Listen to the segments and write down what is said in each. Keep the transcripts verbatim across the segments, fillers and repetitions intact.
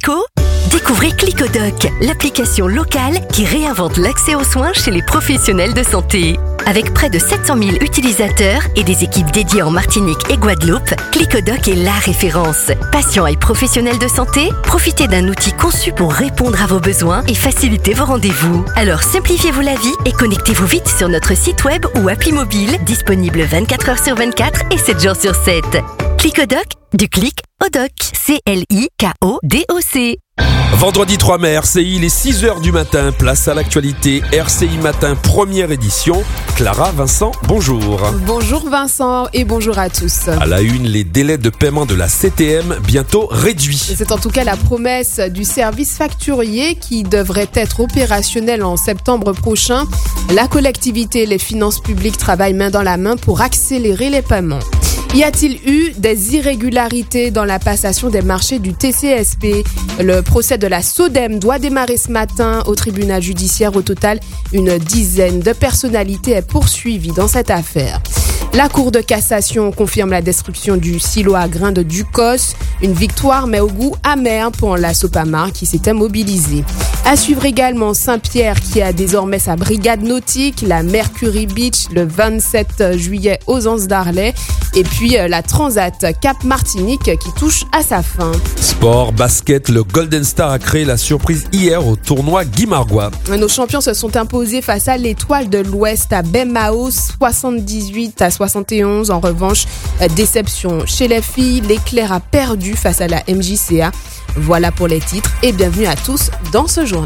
médicaux? Découvrez Clicodoc, l'application locale qui réinvente l'accès aux soins chez les professionnels de santé. Avec près de sept cent mille utilisateurs et des équipes dédiées en Martinique et Guadeloupe, Clicodoc est la référence. Patients et professionnels de santé, profitez d'un outil conçu pour répondre à vos besoins et faciliter vos rendez-vous. Alors simplifiez-vous la vie et connectez-vous vite sur notre site web ou appli mobile, disponible vingt-quatre heures sur vingt-quatre et sept jours sur sept. Clicodoc, du clic au doc. C L I K O D O C. Vendredi trois mai, R C I, il est six heures du matin, place à l'actualité, R C I Matin, première édition. Clara, Vincent, bonjour. Bonjour Vincent et bonjour à tous. À la une, les délais de paiement de la C T M bientôt réduits. C'est en tout cas la promesse du service facturier qui devrait être opérationnel en septembre prochain. La collectivité et les finances publiques travaillent main dans la main pour accélérer les paiements. Y a-t-il eu des irrégularités dans la passation des marchés du T C S P? Le procès de la SODEM doit démarrer ce matin au tribunal judiciaire. Au total, une dizaine de personnalités est poursuivie dans cette affaire. La Cour de cassation confirme la destruction du silo à grains de Ducos. Une victoire mais au goût amer pour la Sopamar qui s'était mobilisée. À suivre également Saint-Pierre qui a désormais sa brigade nautique, la Mercury Beach le vingt-sept juillet aux Anses d'Arlet et puis la Transat Cap Martinique qui touche à sa fin. Sport, basket, le Golden Star a créé la surprise hier au tournoi Guy Margois. Nos champions se sont imposés face à l'Étoile de l'Ouest à Bemao, soixante-dix-huit à soixante et onze. En revanche, déception chez les filles, l'Éclair a perdu face à la M J C A. Voilà pour les titres et bienvenue à tous dans ce journal.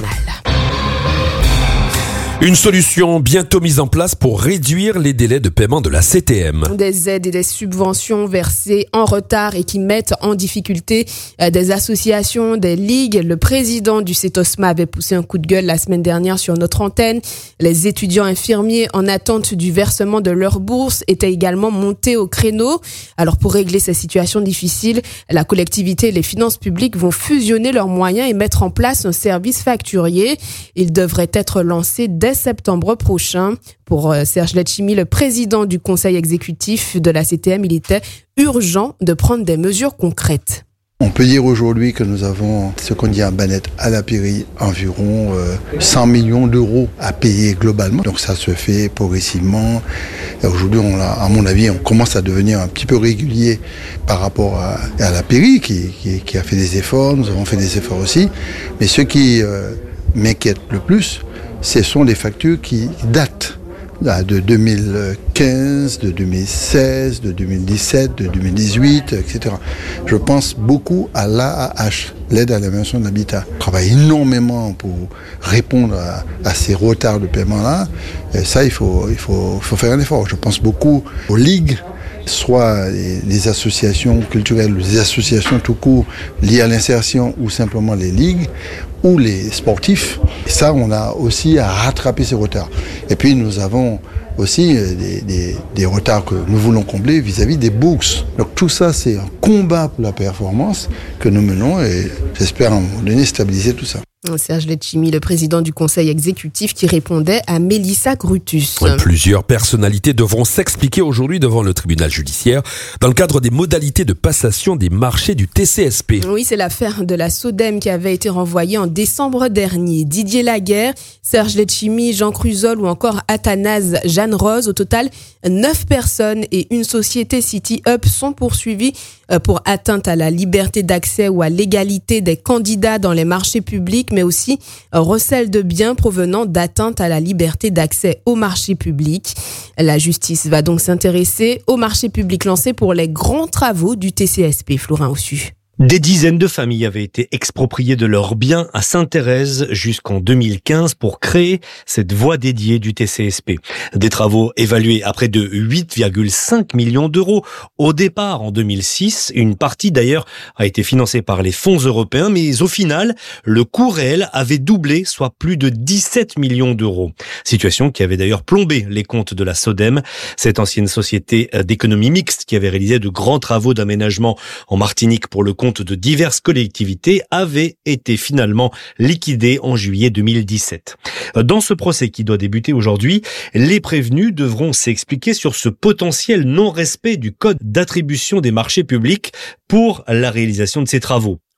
Une solution bientôt mise en place pour réduire les délais de paiement de la C T M. Des aides et des subventions versées en retard et qui mettent en difficulté des associations, des ligues. Le président du CETOSMA avait poussé un coup de gueule la semaine dernière sur notre antenne. Les étudiants infirmiers en attente du versement de leur bourse étaient également montés au créneau. Alors pour régler ces situations difficiles, la collectivité et les finances publiques vont fusionner leurs moyens et mettre en place un service facturier. Il devrait être lancé dès septembre prochain. Pour Serge Letchimy, le président du conseil exécutif de la C T M, il était urgent de prendre des mesures concrètes. On peut dire aujourd'hui que nous avons, ce qu'on dit à Banette, à la Péri, environ euh, cent millions d'euros à payer globalement. Donc ça se fait progressivement. Et aujourd'hui, on a, à mon avis, on commence à devenir un petit peu régulier par rapport à, à la Péri qui, qui, qui a fait des efforts. Nous avons fait des efforts aussi. Mais ce qui euh, m'inquiète le plus, ce sont les factures qui datent là, de deux mille quinze, de deux mille seize, de deux mille dix-sept, de deux mille dix-huit, et cetera. Je pense beaucoup à l'A A H, l'aide à l'invention de l'habitat. On travaille énormément pour répondre à, à ces retards de paiement-là. Et ça, il faut, il faut, il faut faire un effort. Je pense beaucoup aux ligues, soit les, les associations culturelles, les associations tout court liées à l'insertion ou simplement les ligues, ou les sportifs. Et ça, on a aussi à rattraper ces retards. Et puis, nous avons aussi des, des, des retards que nous voulons combler vis-à-vis des bourses. Donc tout ça, c'est un combat pour la performance que nous menons et j'espère à un moment donné stabiliser tout ça. Serge Letchimy, le président du conseil exécutif qui répondait à Mélissa Grutus. Plusieurs personnalités devront s'expliquer aujourd'hui devant le tribunal judiciaire dans le cadre des modalités de passation des marchés du T C S P. Oui, c'est l'affaire de la SODEM qui avait été renvoyée en décembre dernier. Didier Laguerre, Serge Letchimy, Jean Cruzol ou encore Athanase Jeanne Rose. Au total, neuf personnes et une société City Up sont poursuivies pour atteinte à la liberté d'accès ou à l'égalité des candidats dans les marchés publics, mais aussi recel de biens provenant d'atteinte à la liberté d'accès aux marchés publics. La justice va donc s'intéresser aux marchés publics lancés pour les grands travaux du T C S P. Florin Ossu. Des dizaines de familles avaient été expropriées de leurs biens à Sainte-Thérèse jusqu'en deux mille quinze pour créer cette voie dédiée du T C S P. Des travaux évalués à près de huit virgule cinq millions d'euros au départ en deux mille six. Une partie d'ailleurs a été financée par les fonds européens, mais au final, le coût réel avait doublé, soit plus de dix-sept millions d'euros. Situation qui avait d'ailleurs plombé les comptes de la SODEM, cette ancienne société d'économie mixte qui avait réalisé de grands travaux d'aménagement en Martinique pour le compte de diverses collectivités, avait été finalement liquidé en juillet deux mille dix-sept. Dans ce procès qui doit débuter aujourd'hui, les prévenus devront s'expliquer sur ce potentiel non-respect du code d'attribution des marchés publics pour la réalisation de ces travaux.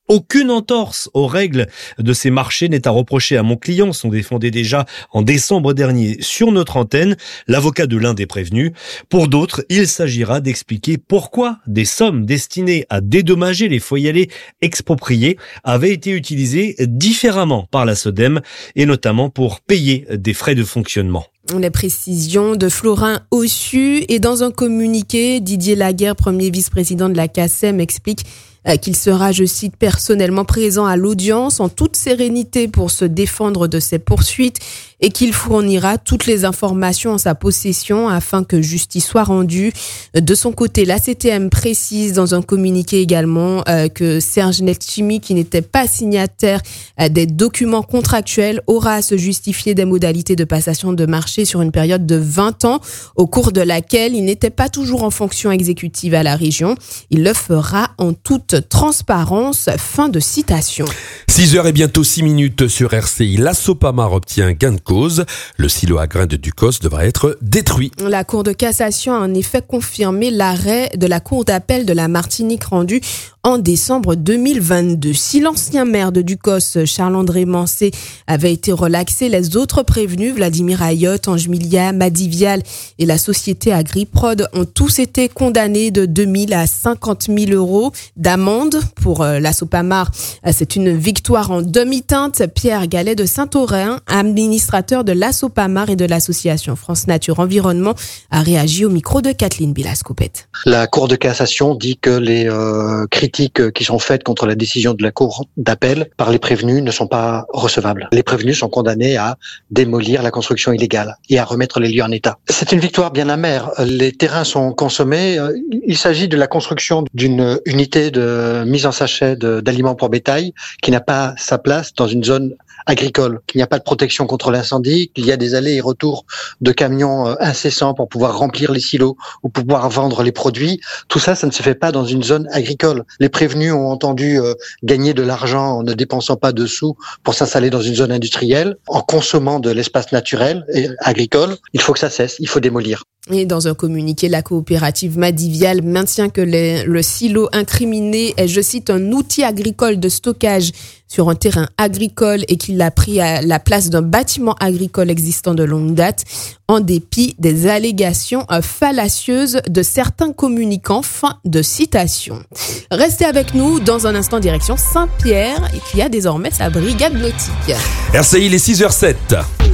Aucune entorse aux règles de ces marchés n'est à reprocher à mon client, sont défendés déjà en décembre dernier sur notre antenne, l'avocat de l'un des prévenus. Pour d'autres, il s'agira d'expliquer pourquoi des sommes destinées à dédommager les foyers expropriés avaient été utilisées différemment par la SODEM et notamment pour payer des frais de fonctionnement. Les précisions de Florin Ossu, et dans un communiqué, Didier Laguerre, premier vice-président de la C A C E M, explique qu'il sera, je cite, personnellement présent à l'audience en toute sérénité pour se défendre de ces poursuites et qu'il fournira toutes les informations en sa possession afin que justice soit rendue. De son côté, la C T M précise dans un communiqué également euh, que Serge Letchimy, qui n'était pas signataire euh, des documents contractuels, aura à se justifier des modalités de passation de marché sur une période de vingt ans, au cours de laquelle il n'était pas toujours en fonction exécutive à la région. Il le fera en toute transparence. Fin de citation. six heures et bientôt six minutes sur R C I. La Sopamar obtient gain de cause. Le silo à grains de Ducos devra être détruit. La Cour de cassation a en effet confirmé l'arrêt de la Cour d'appel de la Martinique rendu en décembre deux mille vingt-deux. Si l'ancien maire de Ducos, Charles-André Mancé, avait été relaxé, les autres prévenus, Vladimir Ayotte, Ange Milia, Madivial et la société Agriprod, ont tous été condamnés de deux mille à cinquante mille euros d'amende. Pour la Sopamar, c'est une victoire en demi-teinte. Pierre Gallet de Saint-Aurin, administrateur de la Sopamar et de l'association France Nature Environnement, a réagi au micro de Kathleen Bilascopette. La Cour de cassation dit que les euh, critiques qui sont faites contre la décision de la Cour d'appel par les prévenus ne sont pas recevables. Les prévenus sont condamnés à démolir la construction illégale et à remettre les lieux en état. C'est une victoire bien amère. Les terrains sont consommés. Il s'agit de la construction d'une unité de mise en sachet de, d'aliments pour bétail qui n'a pas sa place dans une zone agricole, qu'il n'y a pas de protection contre l'incendie, qu'il y a des allers et retours de camions incessants pour pouvoir remplir les silos ou pour pouvoir vendre les produits. Tout ça, ça ne se fait pas dans une zone agricole. Les prévenus ont entendu euh, gagner de l'argent en ne dépensant pas de sous pour s'installer dans une zone industrielle, en consommant de l'espace naturel et agricole. Il faut que ça cesse, il faut démolir. Et dans un communiqué, la coopérative Madivial maintient que les, le silo incriminé est, je cite, un outil agricole de stockage sur un terrain agricole et qu'il a pris à la place d'un bâtiment agricole existant de longue date, en dépit des allégations fallacieuses de certains communicants. Fin de citation. Restez avec nous dans un instant, direction Saint-Pierre, et qui a désormais sa brigade nautique. R C I, les six heures sept.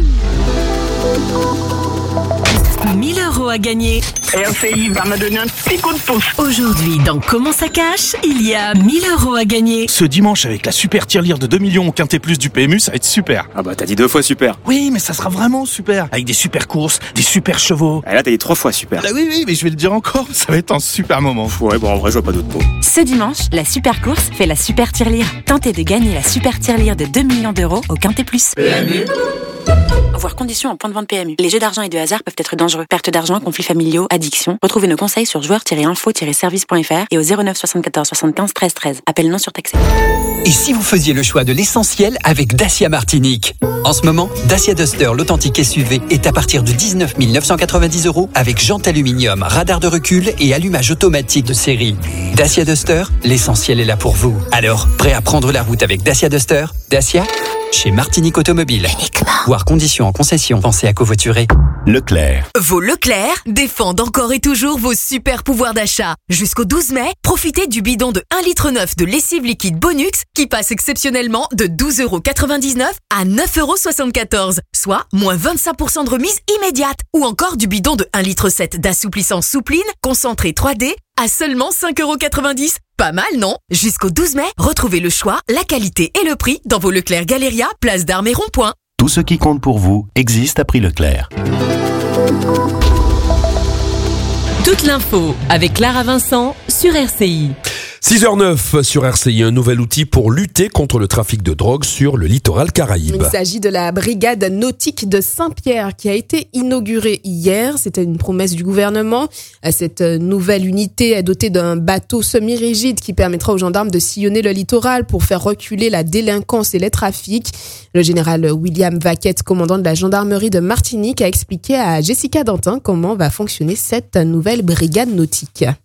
mille euros à gagner. R C I va me donner un petit coup de pouce. Aujourd'hui, dans Comment ça cache, il y a mille euros à gagner. Ce dimanche, avec la super tirelire de deux millions au Quintet Plus du P M U, ça va être super. Ah bah t'as dit deux fois super. Oui, mais ça sera vraiment super. Avec des super courses, des super chevaux. Et là t'as dit trois fois super. Ah oui, oui, mais je vais le dire encore, ça va être un super moment. Ouais, bon en vrai je vois pas d'autres mots. Ce dimanche, la super course fait la super tirelire. Tentez de gagner la super tirelire de deux millions d'euros au Quintet Plus. P M U. Voir conditions en point de vente P M U. Les jeux d'argent et de hasard peuvent être dangereux. Perte d'argent, conflits familiaux, addiction. Retrouvez nos conseils sur joueurs tiret info tiret service point f r et au zéro neuf soixante-quatorze soixante-quinze treize treize. Appel non surtaxé. Et si vous faisiez le choix de l'essentiel avec Dacia Martinique? En ce moment, Dacia Duster, l'authentique S U V, est à partir de dix-neuf mille neuf cent quatre-vingt-dix euros avec jante aluminium, radar de recul et allumage automatique de série. Dacia Duster, l'essentiel est là pour vous. Alors, prêt à prendre la route avec Dacia Duster? Dacia, chez Martinique Automobile. Uniquement. Voir conditions en concession. Pensez à covoiturer. Leclerc. Vos Leclerc défendent encore et toujours vos super pouvoirs d'achat. Jusqu'au douze mai, profitez du bidon de un litre neuf de lessive liquide Bonux qui passe exceptionnellement de douze euros quatre-vingt-dix-neuf à neuf euros soixante-quatorze, soit moins vingt-cinq pour cent de remise immédiate. Ou encore du bidon de un litre sept d'assouplissant Soupline concentré trois D à seulement cinq euros quatre-vingt-dix. Pas mal, non? Jusqu'au douze mai, retrouvez le choix, la qualité et le prix dans vos Leclerc Galéria, Place d'Armes et Rond-Point. Tout ce qui compte pour vous existe à prix Leclerc. Toute l'info avec Clara Vincent sur R C I. six heures neuf sur R C I, un nouvel outil pour lutter contre le trafic de drogue sur le littoral caraïbe. Il s'agit de la brigade nautique de Saint-Pierre qui a été inaugurée hier. C'était une promesse du gouvernement. Cette nouvelle unité est dotée d'un bateau semi-rigide qui permettra aux gendarmes de sillonner le littoral pour faire reculer la délinquance et les trafics. Le général William Vaquette, commandant de la gendarmerie de Martinique, a expliqué à Jessica Dantin comment va fonctionner cette nouvelle brigade nautique.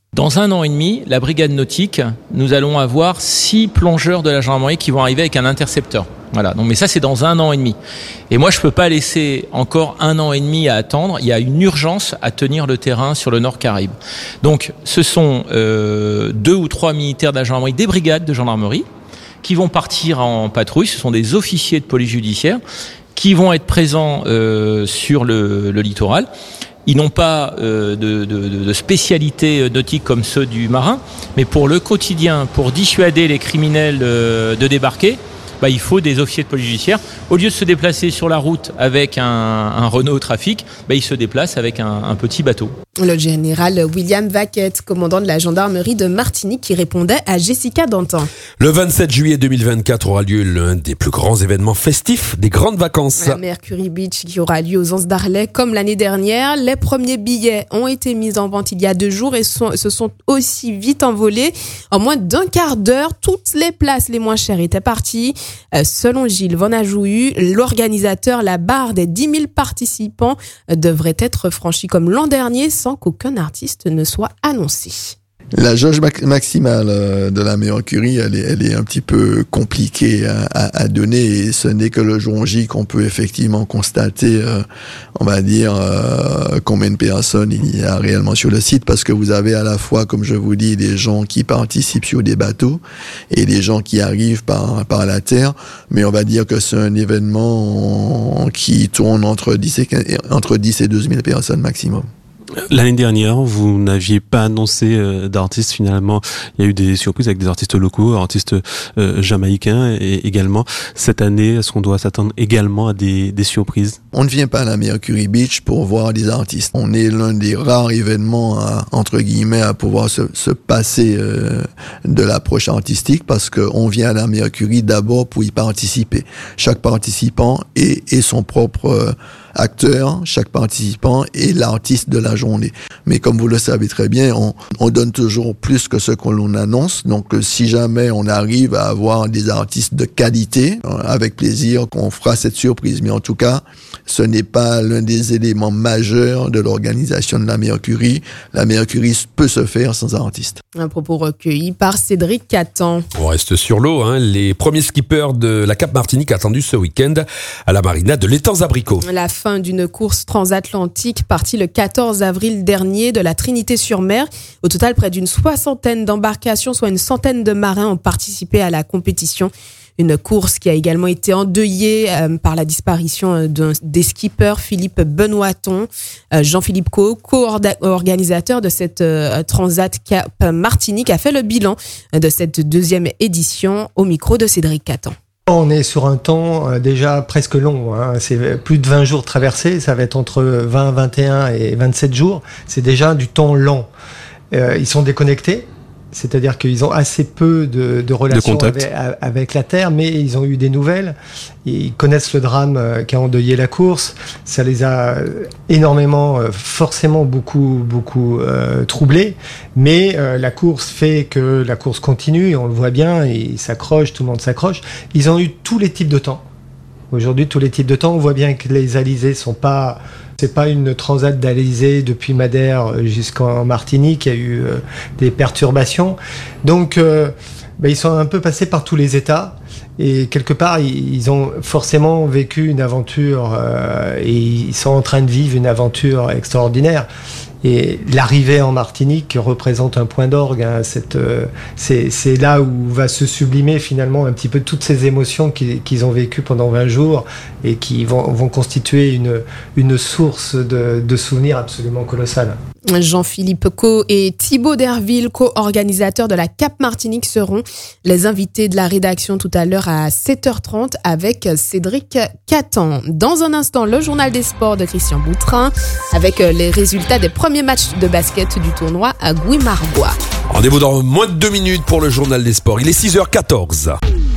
Dans un an et demi, la brigade nautique, nous allons avoir six plongeurs de la gendarmerie qui vont arriver avec un intercepteur. Voilà. Donc, mais ça, c'est dans un an et demi. Et moi, je peux pas laisser encore un an et demi à attendre. Il y a une urgence à tenir le terrain sur le Nord Caraïbe. Donc, ce sont euh, deux ou trois militaires de la gendarmerie, des brigades de gendarmerie, qui vont partir en patrouille. Ce sont des officiers de police judiciaire qui vont être présents euh, sur le, le littoral. Ils n'ont pas euh, de, de, de spécialité nautique comme ceux du marin, mais pour le quotidien, pour dissuader les criminels euh, de débarquer, bah, il faut des officiers de police judiciaire. Au lieu de se déplacer sur la route avec un, un Renault Trafic, bah, ils se déplacent avec un, un petit bateau. Le général William Vaquette, commandant de la gendarmerie de Martinique, qui répondait à Jessica Dantin. Le vingt-sept juillet deux mille vingt-quatre aura lieu l'un des plus grands événements festifs des grandes vacances. La Mercury Beach qui aura lieu aux Anses d'Arlet comme l'année dernière. Les premiers billets ont été mis en vente il y a deux jours et sont, se sont aussi vite envolés. En moins d'un quart d'heure, toutes les places les moins chères étaient parties. Euh, selon Gilles Van Ajouhu, l'organisateur, la barre des dix mille participants euh, devrait être franchie comme l'an dernier sans qu'aucun artiste ne soit annoncé. La jauge maximale de la Mercury, elle est, elle est un petit peu compliquée à, à, à donner et ce n'est que le jour J qu'on peut effectivement constater, euh, on va dire, euh, combien de personnes il y a réellement sur le site parce que vous avez à la fois, comme je vous dis, des gens qui participent sur des bateaux et des gens qui arrivent par, par la terre, mais on va dire que c'est un événement qui tourne entre dix et quinze, entre dix et douze mille personnes maximum. L'année dernière, vous n'aviez pas annoncé euh, d'artistes finalement. Il y a eu des surprises avec des artistes locaux, artistes euh, jamaïcains et également. Cette année, est-ce qu'on doit s'attendre également à des, des surprises? On ne vient pas à la Mercury Beach pour voir des artistes. On est l'un des rares événements, à, entre guillemets, à pouvoir se, se passer euh, de l'approche artistique parce qu'on vient à la Mercury d'abord pour y participer. Chaque participant est, est son propre euh, acteur, chaque participant est l'artiste de la journée. Mais comme vous le savez très bien, on, on donne toujours plus que ce qu'on l'on annonce. Donc, si jamais on arrive à avoir des artistes de qualité, avec plaisir qu'on fera cette surprise. Mais en tout cas, ce n'est pas l'un des éléments majeurs de l'organisation de la Mercury. La Mercury peut se faire sans artiste. Un propos recueilli par Cédric Catan. On reste sur l'eau, hein. Les premiers skippers de la Cap Martinique attendus ce week-end à la marina de l'Étang-Abricot. La fin d'une course transatlantique partie le quatorze avril dernier de la Trinité-sur-Mer. Au total, près d'une soixantaine d'embarcations, soit une centaine de marins ont participé à la compétition. Une course qui a également été endeuillée euh, par la disparition d'un, des skippers Philippe Benoîton, euh, Jean-Philippe Co, co-organisateur de cette euh, Transat Cap Martinique, a fait le bilan de cette deuxième édition au micro de Cédric Catan. On est sur un temps euh, déjà presque long, hein. C'est plus de vingt jours traversés, ça va être entre vingt, vingt et un et vingt-sept jours, c'est déjà du temps lent. Euh, ils sont déconnectés, c'est-à-dire qu'ils ont assez peu de, de relations de avec, avec la Terre, mais ils ont eu des nouvelles, ils connaissent le drame qui a endeuillé la course, ça les a énormément, forcément beaucoup, beaucoup euh, troublés, mais euh, la course fait que la course continue, on le voit bien, ils s'accrochent, tout le monde s'accroche. Ils ont eu tous les types de temps. Aujourd'hui, tous les types de temps, on voit bien que les alizés sont pas... C'est pas une transat d'Alizé depuis Madère jusqu'en Martinique, il y a eu euh, des perturbations. Donc, euh, bah, ils sont un peu passés par tous les états. Et quelque part, ils, ils ont forcément vécu une aventure euh, et ils sont en train de vivre une aventure extraordinaire. Et l'arrivée en Martinique représente un point d'orgue. Hein, cette, euh, c'est, c'est là où va se sublimer finalement un petit peu toutes ces émotions qu'ils, qu'ils ont vécues pendant vingt jours et qui vont, vont constituer une, une source de, de souvenirs absolument colossale. Jean-Philippe Co et Thibaut Derville, co-organisateurs de la Cap Martinique, seront les invités de la rédaction tout à l'heure à sept heures trente avec Cédric Catan. Dans un instant, le journal des sports de Christian Boutrin avec les résultats des premiers matchs de basket du tournoi à Guimarães. Rendez-vous dans moins de deux minutes pour le journal des sports. Il est six heures quatorze.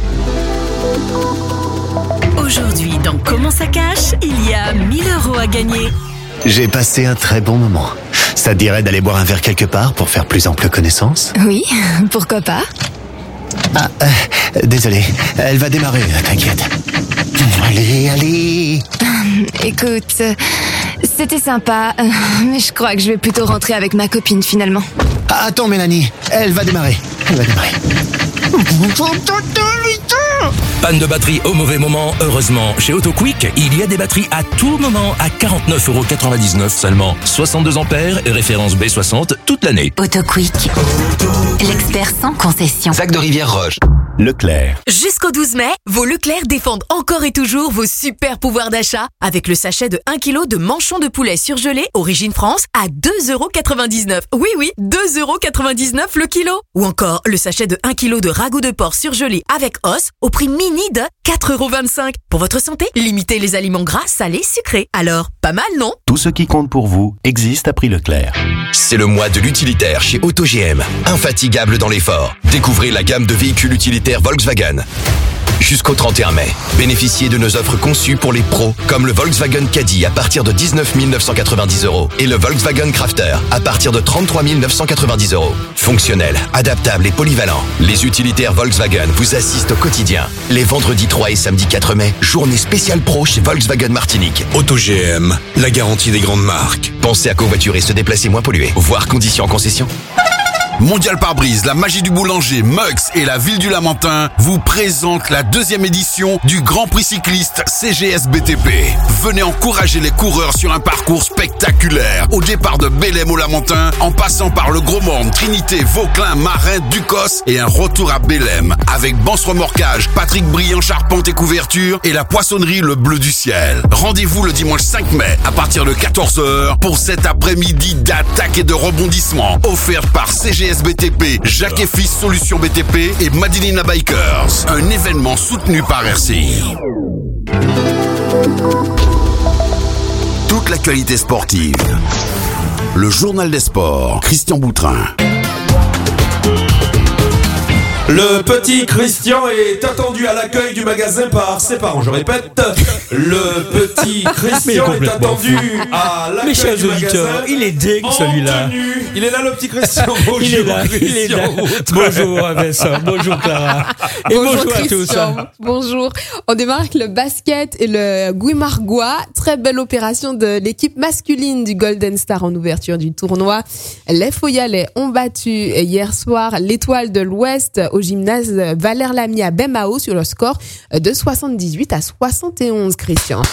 Aujourd'hui, dans Comment ça cache, il y a mille euros à gagner. J'ai passé un très bon moment. Ça te dirait d'aller boire un verre quelque part pour faire plus ample connaissance ? Oui, pourquoi pas ? Ah, euh, désolé, elle va démarrer, t'inquiète. Allez, allez. Écoute, c'était sympa, mais je crois que je vais plutôt rentrer avec ma copine finalement. Ah, attends Mélanie, elle va démarrer. Elle va démarrer. Panne de batterie au mauvais moment, heureusement, chez AutoQuick, il y a des batteries à tout moment à quarante-neuf euros quatre-vingt-dix-neuf seulement. soixante-deux ampères et référence B soixante toute l'année. AutoQuick, l'expert sans concession. Sac de Rivière-Roche. Leclerc. Jusqu'au douze mai, vos Leclerc défendent encore et toujours vos super pouvoirs d'achat avec le sachet de un kilo de manchon de poulet surgelé Origine France à deux euros quatre-vingt-dix-neuf. Oui, oui, deux euros quatre-vingt-dix-neuf le kilo. Ou encore le sachet de un kilo de ragoût de porc surgelé avec os au prix mini de quatre euros vingt-cinq. Pour votre santé, limitez les aliments gras, salés, sucrés. Alors, pas mal, non? Tout ce qui compte pour vous existe à prix Leclerc. C'est le mois de l'utilitaire chez AutoGM. Infatigable dans l'effort. Découvrez la gamme de véhicules utilitaires Volkswagen. Jusqu'au trente et un mai, bénéficiez de nos offres conçues pour les pros, comme le Volkswagen Caddy à partir de dix-neuf mille neuf cent quatre-vingt-dix euros et le Volkswagen Crafter à partir de trente-trois mille neuf cent quatre-vingt-dix euros. Fonctionnel, adaptable et polyvalent, les utilitaires Volkswagen vous assistent au quotidien. Les vendredis trois et samedi quatre mai, journée spéciale pro chez Volkswagen Martinique. AutoGM, la garantie des grandes marques. Pensez à covoiturer et se déplacer moins pollué. Voir conditions en concession. Mondial Pare-Brise, la magie du boulanger, Mux et la ville du Lamentin vous présentent la deuxième édition du Grand Prix cycliste C G S B T P. Venez encourager les coureurs sur un parcours spectaculaire. Au départ de Bélem au Lamentin, en passant par le Gros-Morne, Trinité, Vauclin, Marin, Ducos et un retour à Bélem avec Banse Remorquage, Patrick Briand, Charpente et Couverture et la poissonnerie Le Bleu du Ciel. Rendez-vous le dimanche cinq mai à partir de quatorze heures pour cet après-midi d'attaque et de rebondissement offerte par C G S B T P, Jacques et Fils Solutions B T P et Madinina Bikers. Un événement soutenu par R C I. Toute l'actualité sportive. Le journal des sports, Christian Boutrin. Le petit Christian est attendu à l'accueil du magasin par ses parents. Je répète, le petit Christian est attendu à l'accueil du magasin. Il est dingue celui-là. Il est là, le petit Christian. Bonjour, il est là, il est là. Bonjour Vincent, bonjour Clara. Et bonjour, bonjour à tous. Bonjour. On démarre avec le basket et le Guimarães. Très belle opération de l'équipe masculine du Golden Star en ouverture du tournoi. Les Foyalais ont battu hier soir l'Étoile de l'Ouest au gymnase Valère Lamy à Bemao sur le score de soixante-dix-huit à soixante et onze, Christian.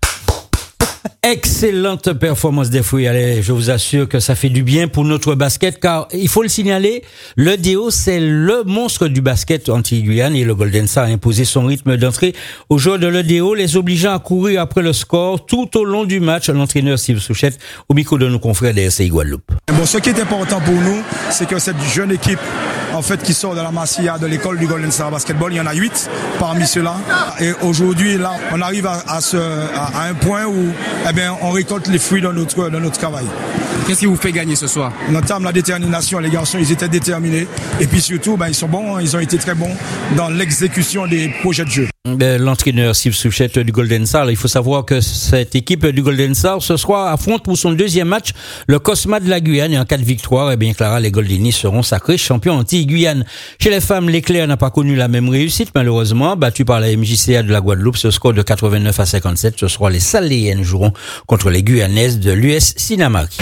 Excellente performance des Foyalais. Je vous assure que ça fait du bien pour notre basket, car il faut le signaler, le D O, c'est le monstre du basket anti-Guyane et le Golden Star a imposé son rythme d'entrée aux joueurs de l'E D O, les obligeant à courir après le score tout au long du match. L'entraîneur Steve Souchette au micro de nos confrères de R C I Guadeloupe. Bon, ce qui est important pour nous, c'est que cette jeune équipe, en fait, qui sort de la Masia, de l'école du Golden Star Basketball, il y en a huit parmi ceux-là. Et aujourd'hui, là, on arrive à, à, ce, à, à un point où, eh bien, on récolte les fruits de notre, de notre travail. Qu'est-ce qui vous fait gagner ce soir? Notamment la détermination. Les garçons, ils étaient déterminés. Et puis surtout, ben, ils sont bons, ils ont été très bons dans l'exécution des projets de jeu. L'entraîneur Steve Souchette du Golden Star, il faut savoir que cette équipe du Golden Star ce soir affronte pour son deuxième match le Cosma de la Guyane et en cas de victoire, eh bien Clara, les Goldenis seront sacrés champions anti-Guyane. Chez les femmes, l'éclair n'a pas connu la même réussite malheureusement, battu par la M J C A de la Guadeloupe, ce score de quatre-vingt-neuf à cinquante-sept. Ce soir, les Saléennes joueront contre les Guyanaises de l'U S Sinamaki.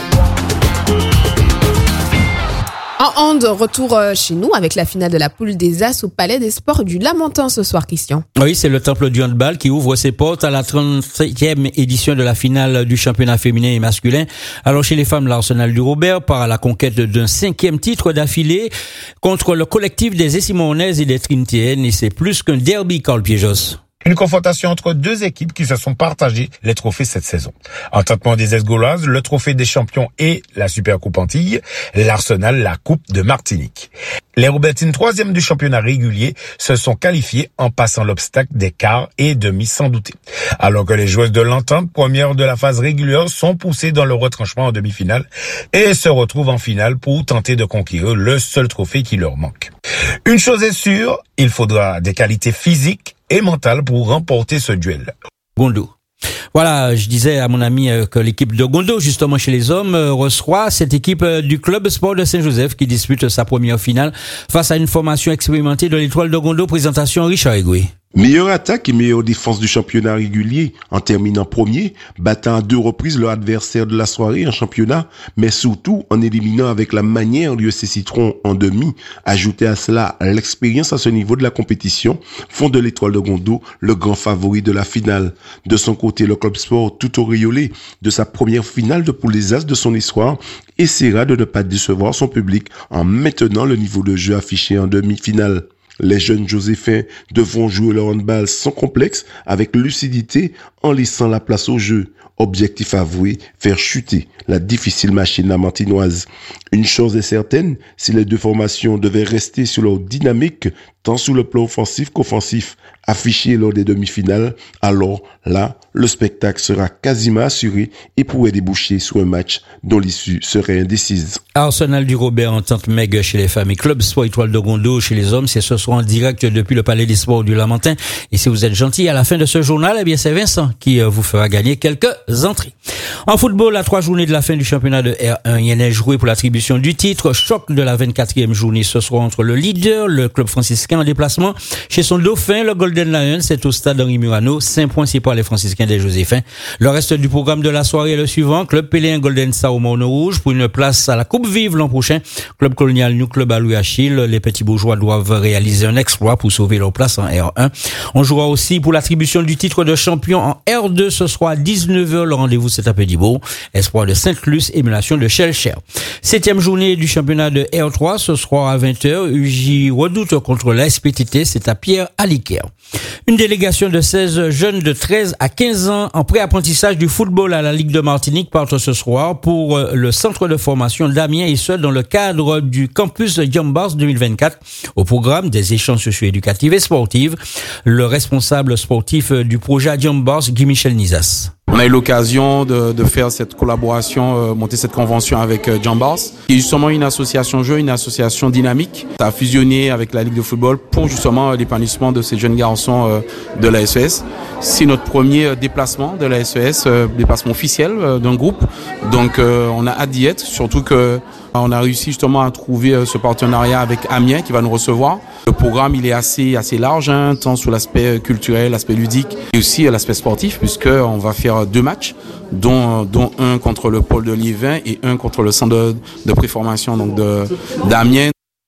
En hand, retour chez nous avec la finale de la poule des As au Palais des Sports du Lamentin ce soir, Christian. Oui, c'est le temple du handball qui ouvre ses portes à la trente-septième édition de la finale du championnat féminin et masculin. Alors chez les femmes, l'Arsenal du Robert part à la conquête d'un cinquième titre d'affilée contre le collectif des Essimonaises et des Trinitiennes et c'est plus qu'un derby, Carl Piejos. Une confrontation entre deux équipes qui se sont partagées les trophées cette saison. En traitement des Esgauloises, le trophée des champions et la Supercoupe Antilles, l'Arsenal, la Coupe de Martinique. Les Robertines, troisième du championnat régulier, se sont qualifiées en passant l'obstacle des quarts et demi sans douter. Alors que les joueuses de l'Entente, première de la phase régulière, sont poussées dans le retranchement en demi-finale et se retrouvent en finale pour tenter de conquérir le seul trophée qui leur manque. Une chose est sûre, il faudra des qualités physiques et mentales pour remporter ce duel. Gondo. Voilà, je disais à mon ami que l'équipe de Gondo, justement chez les hommes, reçoit cette équipe du Club Sport de Saint-Joseph qui dispute sa première finale face à une formation expérimentée de l'Étoile de Gondo. Présentation Richard Egoué. Meilleure attaque et meilleure défense du championnat régulier en terminant premier, battant à deux reprises leur adversaire de la soirée en championnat, mais surtout en éliminant avec la manière l'U S C Citron en demi. Ajouter à cela l'expérience à ce niveau de la compétition font de l'Étoile de Gondo le grand favori de la finale. De son côté, le club sport tout auréolé de sa première finale de poule des As de son histoire essaiera de ne pas décevoir son public en maintenant le niveau de jeu affiché en demi-finale. Les jeunes Joséphins devront jouer leur handball sans complexe, avec lucidité, en laissant la place au jeu. Objectif avoué, faire chuter la difficile machine lamantinoise. Une chose est certaine, si les deux formations devaient rester sur leur dynamique, tant sur le plan offensif qu'offensif, affiché lors des demi-finales, alors là, le spectacle sera quasiment assuré et pourrait déboucher sur un match dont l'issue serait indécise. Arsenal du Robert en tente Meg chez les femmes et Club Sport Étoile de Gondo chez les hommes. C'est ce soir en direct depuis le Palais des Sports du Lamentin. Et si vous êtes gentil, à la fin de ce journal, eh bien, c'est Vincent qui vous fera gagner quelques entrées. En football, à trois journées de la fin du championnat de R un, il y en a joué pour l'attribution du titre. Choc de la vingt-quatrième journée ce soir entre le leader, le club franciscain en déplacement chez son dauphin, le Golden Lion. C'est au stade Henri Murano. cinq points, c'est pour les franciscains des Joséphins. Le reste du programme de la soirée est le suivant. Club Péléen Golden Star au Morne Rouge pour une place à la Coupe Vive l'an prochain. Club Colonial New Club à Louis Achille. Les petits bourgeois doivent réaliser un exploit pour sauver leur place en R un. On jouera aussi pour l'attribution du titre de champion en R deux. Ce soir à dix-neuf heures. Le rendez-vous, c'est à Petit-Beau. Espoir de Sainte-Luce, émulation de Shellcher. Septième journée du championnat de R trois. Ce soir à vingt heures. U J Redoute contre la S P T T. C'est à Pierre-Aliquer. Une délégation de seize jeunes de treize à quinze ans en pré-apprentissage du football à la Ligue de Martinique partent ce soir pour le centre de formation d'Amiens et ce dans le cadre du campus Jambars deux mille vingt-quatre. Au programme des échanges socio-éducatifs et sportifs, le responsable sportif du projet Jambars, Guy Michel Nizas. On a eu l'occasion de, de faire cette collaboration, euh, monter cette convention avec euh, Jambars, qui est justement une association jeu, une association dynamique. Ça a fusionné avec la Ligue de football pour justement l'épanouissement de ces jeunes garçons euh, de la S E S. C'est notre premier déplacement de la S E S, euh, déplacement officiel euh, d'un groupe. Donc euh, on a hâte d'y être, surtout que on a réussi justement à trouver euh, ce partenariat avec Amiens qui va nous recevoir. Le programme il est assez assez large, hein, tant sur l'aspect culturel, l'aspect ludique et aussi l'aspect sportif, puisque on va faire deux matchs, dont dont un contre le pôle de Liévin et un contre le centre de, de préformation donc de d'Amiens.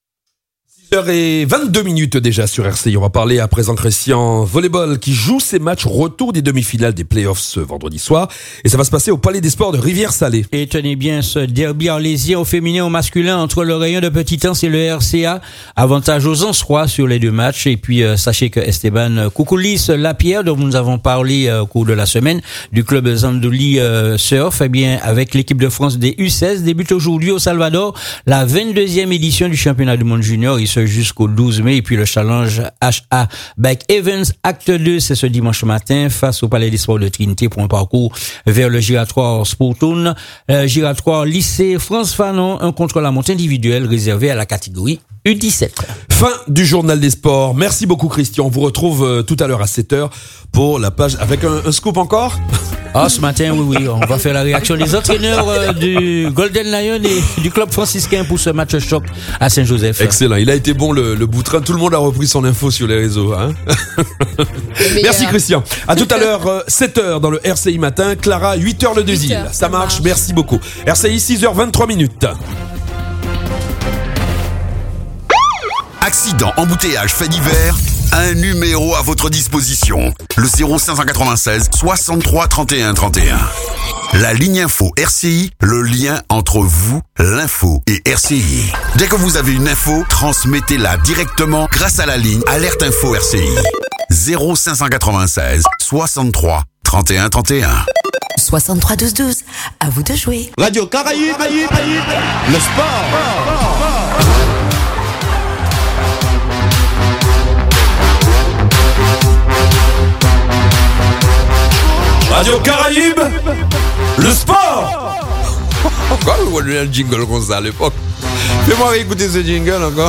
six heures vingt-deux minutes déjà sur R C I. On va parler à présent Christian volleyball qui joue ses matchs retour des demi-finales des playoffs ce vendredi soir. Et ça va se passer au Palais des Sports de Rivière-Salée. Et tenez bien ce derby arlésien au féminin au masculin entre le Rayon de Petitance et le R C A. Avantage aux Ansois sur les deux matchs. Et puis euh, sachez que Esteban Koukoulis Lapierre, dont nous avons parlé euh, au cours de la semaine, du club Zandouli euh, Surf, eh bien avec l'équipe de France des U seize, débute aujourd'hui au Salvador la vingt-deuxième édition du championnat du monde junior. Il se jusqu'au douze mai. Et puis le challenge H A Bike Events Acte deux, c'est ce dimanche matin face au Palais des Sports de Trinité pour un parcours vers le giratoire Sportoun. Euh, giratoire lycée France Fanon, un contre-la-montre individuel réservé à la catégorie U dix-sept. Fin du journal des sports. Merci beaucoup Christian. On vous retrouve euh, tout à l'heure à sept heures pour la page avec un, un scoop encore. Ah, ce matin, oui, oui, on va faire la réaction des entraîneurs euh, du Golden Lion et du club franciscain pour ce match choc à Saint-Joseph. Excellent, il a été bon le, le bout-train. Tout le monde a repris son info sur les réseaux. Hein. Merci Christian. À tout à l'heure, euh, sept heures dans le R C I matin. Clara, huit heures le deux îles. Ça marche, marche, merci beaucoup. R C I, six heures vingt-trois minutes. Accident, embouteillage, fait divers, un numéro à votre disposition. Le zéro cinq cent quatre-vingt-seize soixante-trois trente et un trente et un. La ligne info R C I, le lien entre vous, l'info et R C I. Dès que vous avez une info, transmettez-la directement grâce à la ligne Alerte Info R C I. zéro cinq cent quatre-vingt-seize soixante-trois trente et un trente et un. soixante-trois douze douze, à vous de jouer. Radio Caraïbes, le sport. Radio Caraïbes, le sport. Pourquoi on voit un jingle comme ça à l'époque? Fais-moi réécouter ce jingle encore.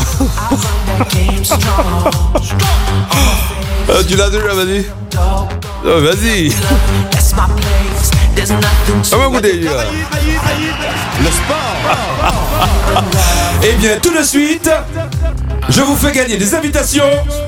euh, tu l'as déjà, vas-y. Oh, vas-y. On va écouter, le sport. Eh bien, tout de suite, je vous fais gagner des invitations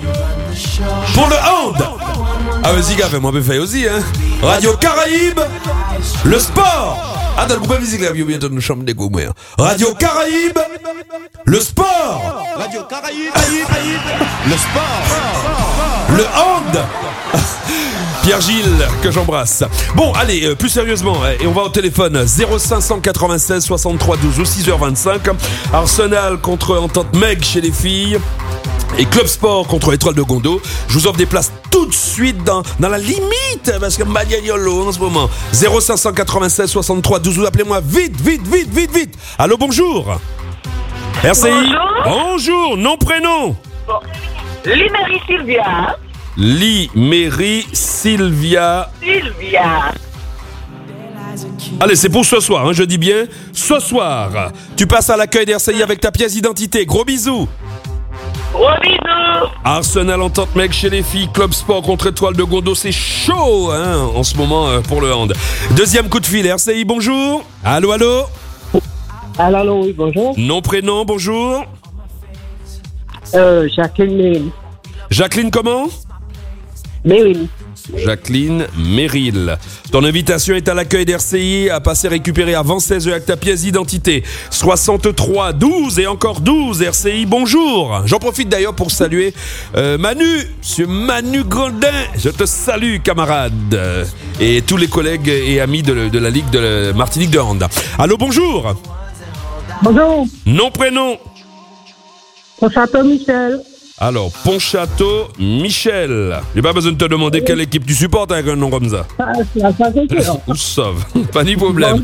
Pour le hand. Ah vas-y gars, fais-moi un peu aussi hein. Radio Caraïbe, le sport. Ah dans le groupe musique là, bientôt nous chambre des gourmets. Radio Caraïbe, le sport. Radio Caraïbe, le sport. Le hand. Pierre-Gilles, que j'embrasse. Bon, allez, euh, plus sérieusement, et on va au téléphone. zéro cinq cent quatre-vingt-seize soixante-trois douze ou six heures vingt-cinq. Arsenal contre Entente Meg chez les filles. Et Club Sport contre l'Étoile de Gondo. Je vous offre des places tout de suite dans, dans la limite, parce que Madiagnolo en ce moment. zéro cinq cent quatre-vingt-seize soixante-trois douze, appelez-moi vite, vite, vite, vite, vite. Allô, bonjour. R C I. Bonjour. Bonjour, nom, prénom. Bon. Liméry Sylvia. Liméry Sylvia. Sylvia. Allez, c'est pour ce soir, hein, je dis bien ce soir. Tu passes à l'accueil d'R C I avec ta pièce d'identité. Gros bisous. Gros bisous. Arsenal Entente Meg chez les filles, Club Sport contre Étoile de Gondo, c'est chaud hein, en ce moment euh, pour le hand. Deuxième coup de fil, R C I, bonjour. Allô, allô. Allô, allô, oui, bonjour. Nom, prénom, bonjour. Euh, Jacqueline Meryl. Jacqueline comment? Meryl. Jacqueline Meryl. Ton invitation est à l'accueil d'R C I à passer récupérer avant seize heures avec ta pièce d'identité. soixante-trois douze et encore douze R C I, bonjour. J'en profite d'ailleurs pour saluer euh, Manu, monsieur Manu Grandin. Je te salue camarade. Euh, et tous les collègues et amis de, de la Ligue de Martinique de hand. Allô, bonjour. Bonjour. Nom, prénom. Pontchâteau Michel. Alors, Pontchâteau Michel. J'ai pas besoin de te demander quelle équipe tu supportes avec un nom comme ça. Ah, c'est la fin. Ou sauve, pas de problème.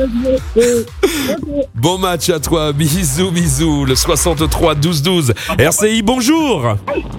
Bon match à toi, bisous, bisous. Le soixante-trois douze douze. R C I, bonjour.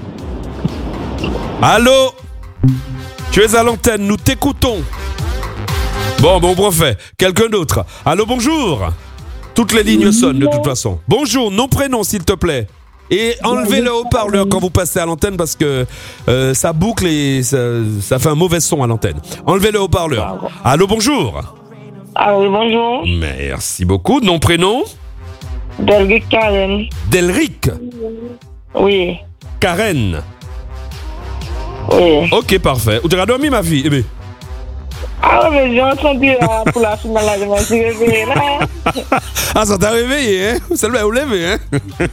Allô. Tu es à l'antenne, nous t'écoutons. Bon, bon, parfait. Quelqu'un d'autre. Allô, bonjour. Toutes les lignes sonnent de toute façon. Bonjour, nom, prénom, s'il te plaît. Et enlevez le haut-parleur quand vous passez à l'antenne parce que euh, ça boucle et ça, ça fait un mauvais son à l'antenne. Enlevez le haut-parleur. Allô, bonjour. Ah oui, bonjour. Merci beaucoup. Nom, prénom. Delric Karen. Delric. Oui. Karen. Oui. Ok, parfait. Où t'as dormi, ma fille? Eh bien. Ah mais j'ai entendu euh, pour la finale là, je me suis réveillé là. Ah, ça t'a réveillé, hein? Ça l'a levé, hein?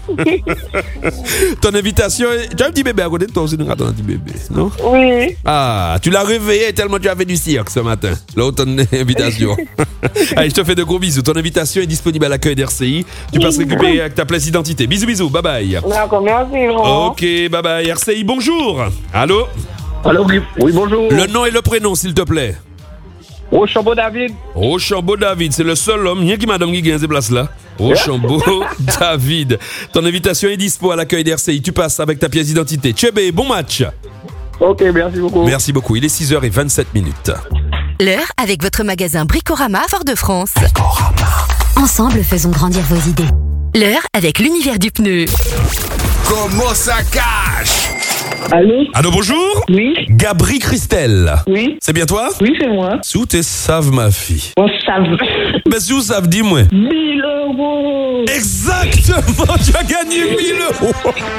Ton invitation, tu as un petit bébé à côté de toi aussi, un petit bébé, non? Oui. Ah, tu l'as réveillé tellement tu avais du cirque ce matin. Là où ton invitation. Allez, je te fais de gros bisous. Ton invitation est disponible à l'accueil d'R C I. Tu passes récupérer avec ta place d'identité. Bisous, bisous, bye bye. D'accord, merci. Gros. Ok, bye bye. R C I, bonjour. Allô? Allô, oui, oui, bonjour. Le nom et le prénom, s'il te plaît. Rochambeau David. Rochambeau David, c'est le seul homme, rien qui madame qui gagne ces places-là. Rochambeau David. Ton invitation est dispo à l'accueil d'R C I. Tu passes avec ta pièce d'identité. Tchébé, bon match. Ok, merci beaucoup. Merci beaucoup. Il est six heures vingt-sept minutes. L'heure avec votre magasin Bricorama Fort-de-France. Bricorama. Ensemble, faisons grandir vos idées. L'heure avec l'univers du pneu. Comment ça cache? Allô? Allô, bonjour? Oui. Gabri Christelle. Oui. C'est bien toi? Oui, c'est moi. Sous tes saves, ma fille. On save. Mais sous savent, dis-moi. mille euros. Exactement, tu as gagné mille euros.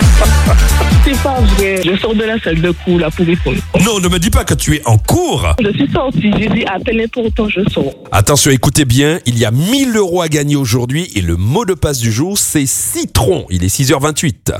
C'est pas vrai. Je sors de la salle de cours là pour répondre. Non, ne me dis pas que tu es en cours. Je suis sortie. J'ai dit appelez pourtant je sors. Attention, écoutez bien. Il y a mille euros à gagner aujourd'hui et le mot de passe du jour, c'est citron. Il est six heures vingt-huit.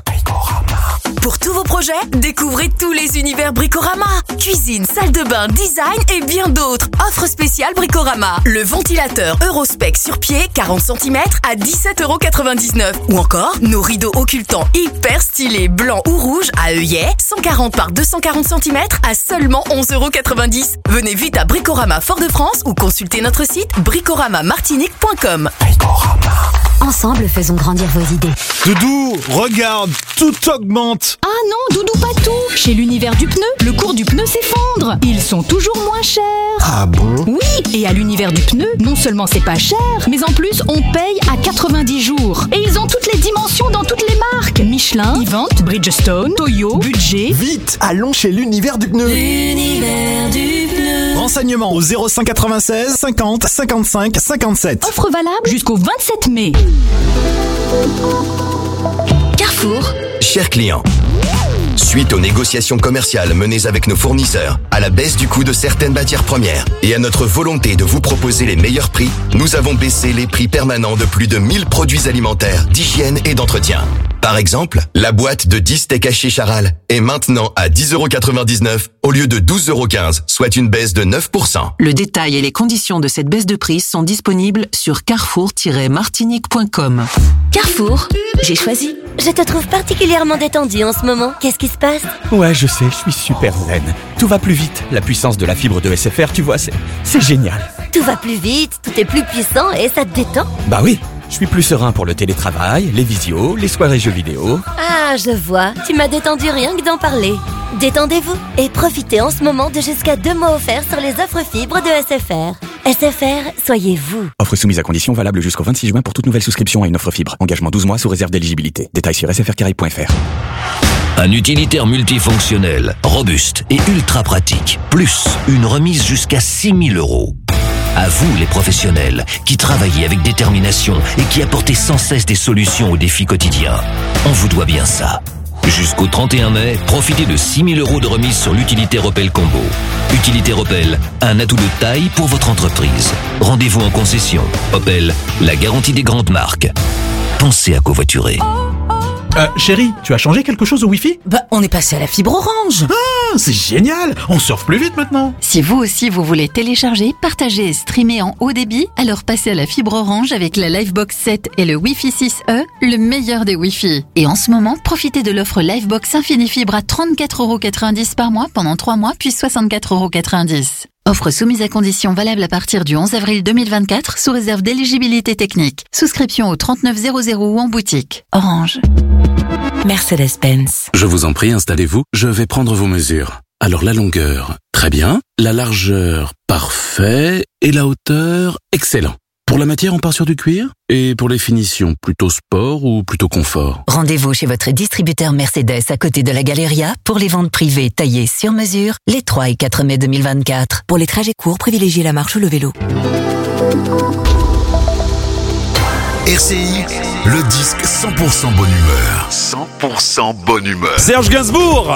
Pour tous vos projets, découvrez tous les univers Bricorama. Cuisine, salle de bain, design et bien d'autres. Offre spéciale Bricorama. Le ventilateur Eurospec sur pied, quarante centimètres à dix-sept euros quatre-vingt-dix-neuf. Ou encore, nos rideaux occultants hyper stylés, blancs ou rouges à œillet, cent quarante par deux cent quarante centimètres à seulement onze euros quatre-vingt-dix. Venez vite à Bricorama Fort-de-France ou consultez notre site bricorama martinique point com. Bricorama. Ensemble, faisons grandir vos idées. Doudou, regarde, tout augmente. Ah non, Doudou, pas tout. Chez l'univers du pneu, le cours du pneu s'effondre. Ils sont toujours moins chers. Ah bon? Oui, et à l'univers du pneu, non seulement c'est pas cher, mais en plus on paye à quatre-vingt-dix jours. Et ils ont toutes les dimensions dans toutes les marques. Michelin, Event, Bridgestone, Toyo, Budget. Vite, allons chez l'univers du pneu. L'univers du pneu. Renseignements au zéro cinq quatre-vingt-seize cinquante cinquante-cinq cinquante-sept. Offre valable jusqu'au vingt-sept mai. Carrefour. Chers clients, Suite aux négociations commerciales menées avec nos fournisseurs, à la baisse du coût de certaines matières premières et à notre volonté de vous proposer les meilleurs prix, nous avons baissé les prix permanents de plus de mille produits alimentaires, d'hygiène et d'entretien. Par exemple, la boîte de dix steaks hachés Charal est maintenant à dix euros quatre-vingt-dix-neuf au lieu de douze euros quinze, soit une baisse de neuf pour cent. Le détail et les conditions de cette baisse de prix sont disponibles sur carrefour tiret martinique point com. Carrefour, j'ai choisi. Je te trouve particulièrement détendu en ce moment. Qu'est-ce qui se passe? Ouais, je sais, je suis super zen. Tout va plus vite. La puissance de la fibre de S F R, tu vois, c'est, c'est génial. Tout va plus vite, tout est plus puissant et ça te détend? Bah oui, je suis plus serein pour le télétravail, les visios, les soirées jeux vidéo. Ah, je vois. Tu m'as détendu rien que d'en parler. Détendez-vous et profitez en ce moment de jusqu'à deux mois offerts sur les offres fibres de S F R. S F R, soyez vous. Offre soumise à condition valable jusqu'au vingt-six juin pour toute nouvelle souscription à une offre fibre. Engagement douze mois sous réserve d'éligibilité. Détails sur s f r caraïbes point f r. Un utilitaire multifonctionnel, robuste et ultra pratique. Plus une remise jusqu'à six mille euros. À vous les professionnels qui travaillez avec détermination et qui apportez sans cesse des solutions aux défis quotidiens. On vous doit bien ça. Jusqu'au trente et un mai, profitez de six mille euros de remise sur l'utilitaire Opel Combo. Utilitaire Opel, un atout de taille pour votre entreprise. Rendez-vous en concession. Opel, la garantie des grandes marques. Pensez à covoiturer. Euh, chérie, tu as changé quelque chose au Wi-Fi? Bah, on est passé à la fibre orange. Ah, c'est génial! On surfe plus vite maintenant. Si vous aussi vous voulez télécharger, partager et streamer en haut débit, alors passez à la fibre orange avec la Livebox sept et le Wi-Fi six E, le meilleur des Wi-Fi. Et en ce moment, profitez de l'offre Livebox Infini Fibre à trente-quatre euros quatre-vingt-dix par mois pendant trois mois, puis soixante-quatre euros quatre-vingt-dix. Offre soumise à condition valable à partir du onze avril deux mille vingt-quatre sous réserve d'éligibilité technique. Souscription au trente-neuf zéro zéro ou en boutique. Orange. Mercedes-Benz. Je vous en prie, installez-vous. Je vais prendre vos mesures. Alors la longueur, très bien. La largeur, parfait. Et la hauteur, excellent. Pour la matière, on part sur du cuir. Et pour les finitions, plutôt sport ou plutôt confort? Rendez-vous chez votre distributeur Mercedes à côté de la Galeria pour les ventes privées taillées sur mesure les trois et quatre mai deux mille vingt-quatre. Pour les trajets courts, privilégiez la marche ou le vélo. R C I, le disque cent pour cent bonne humeur. cent pour cent bonne humeur. Serge Gainsbourg.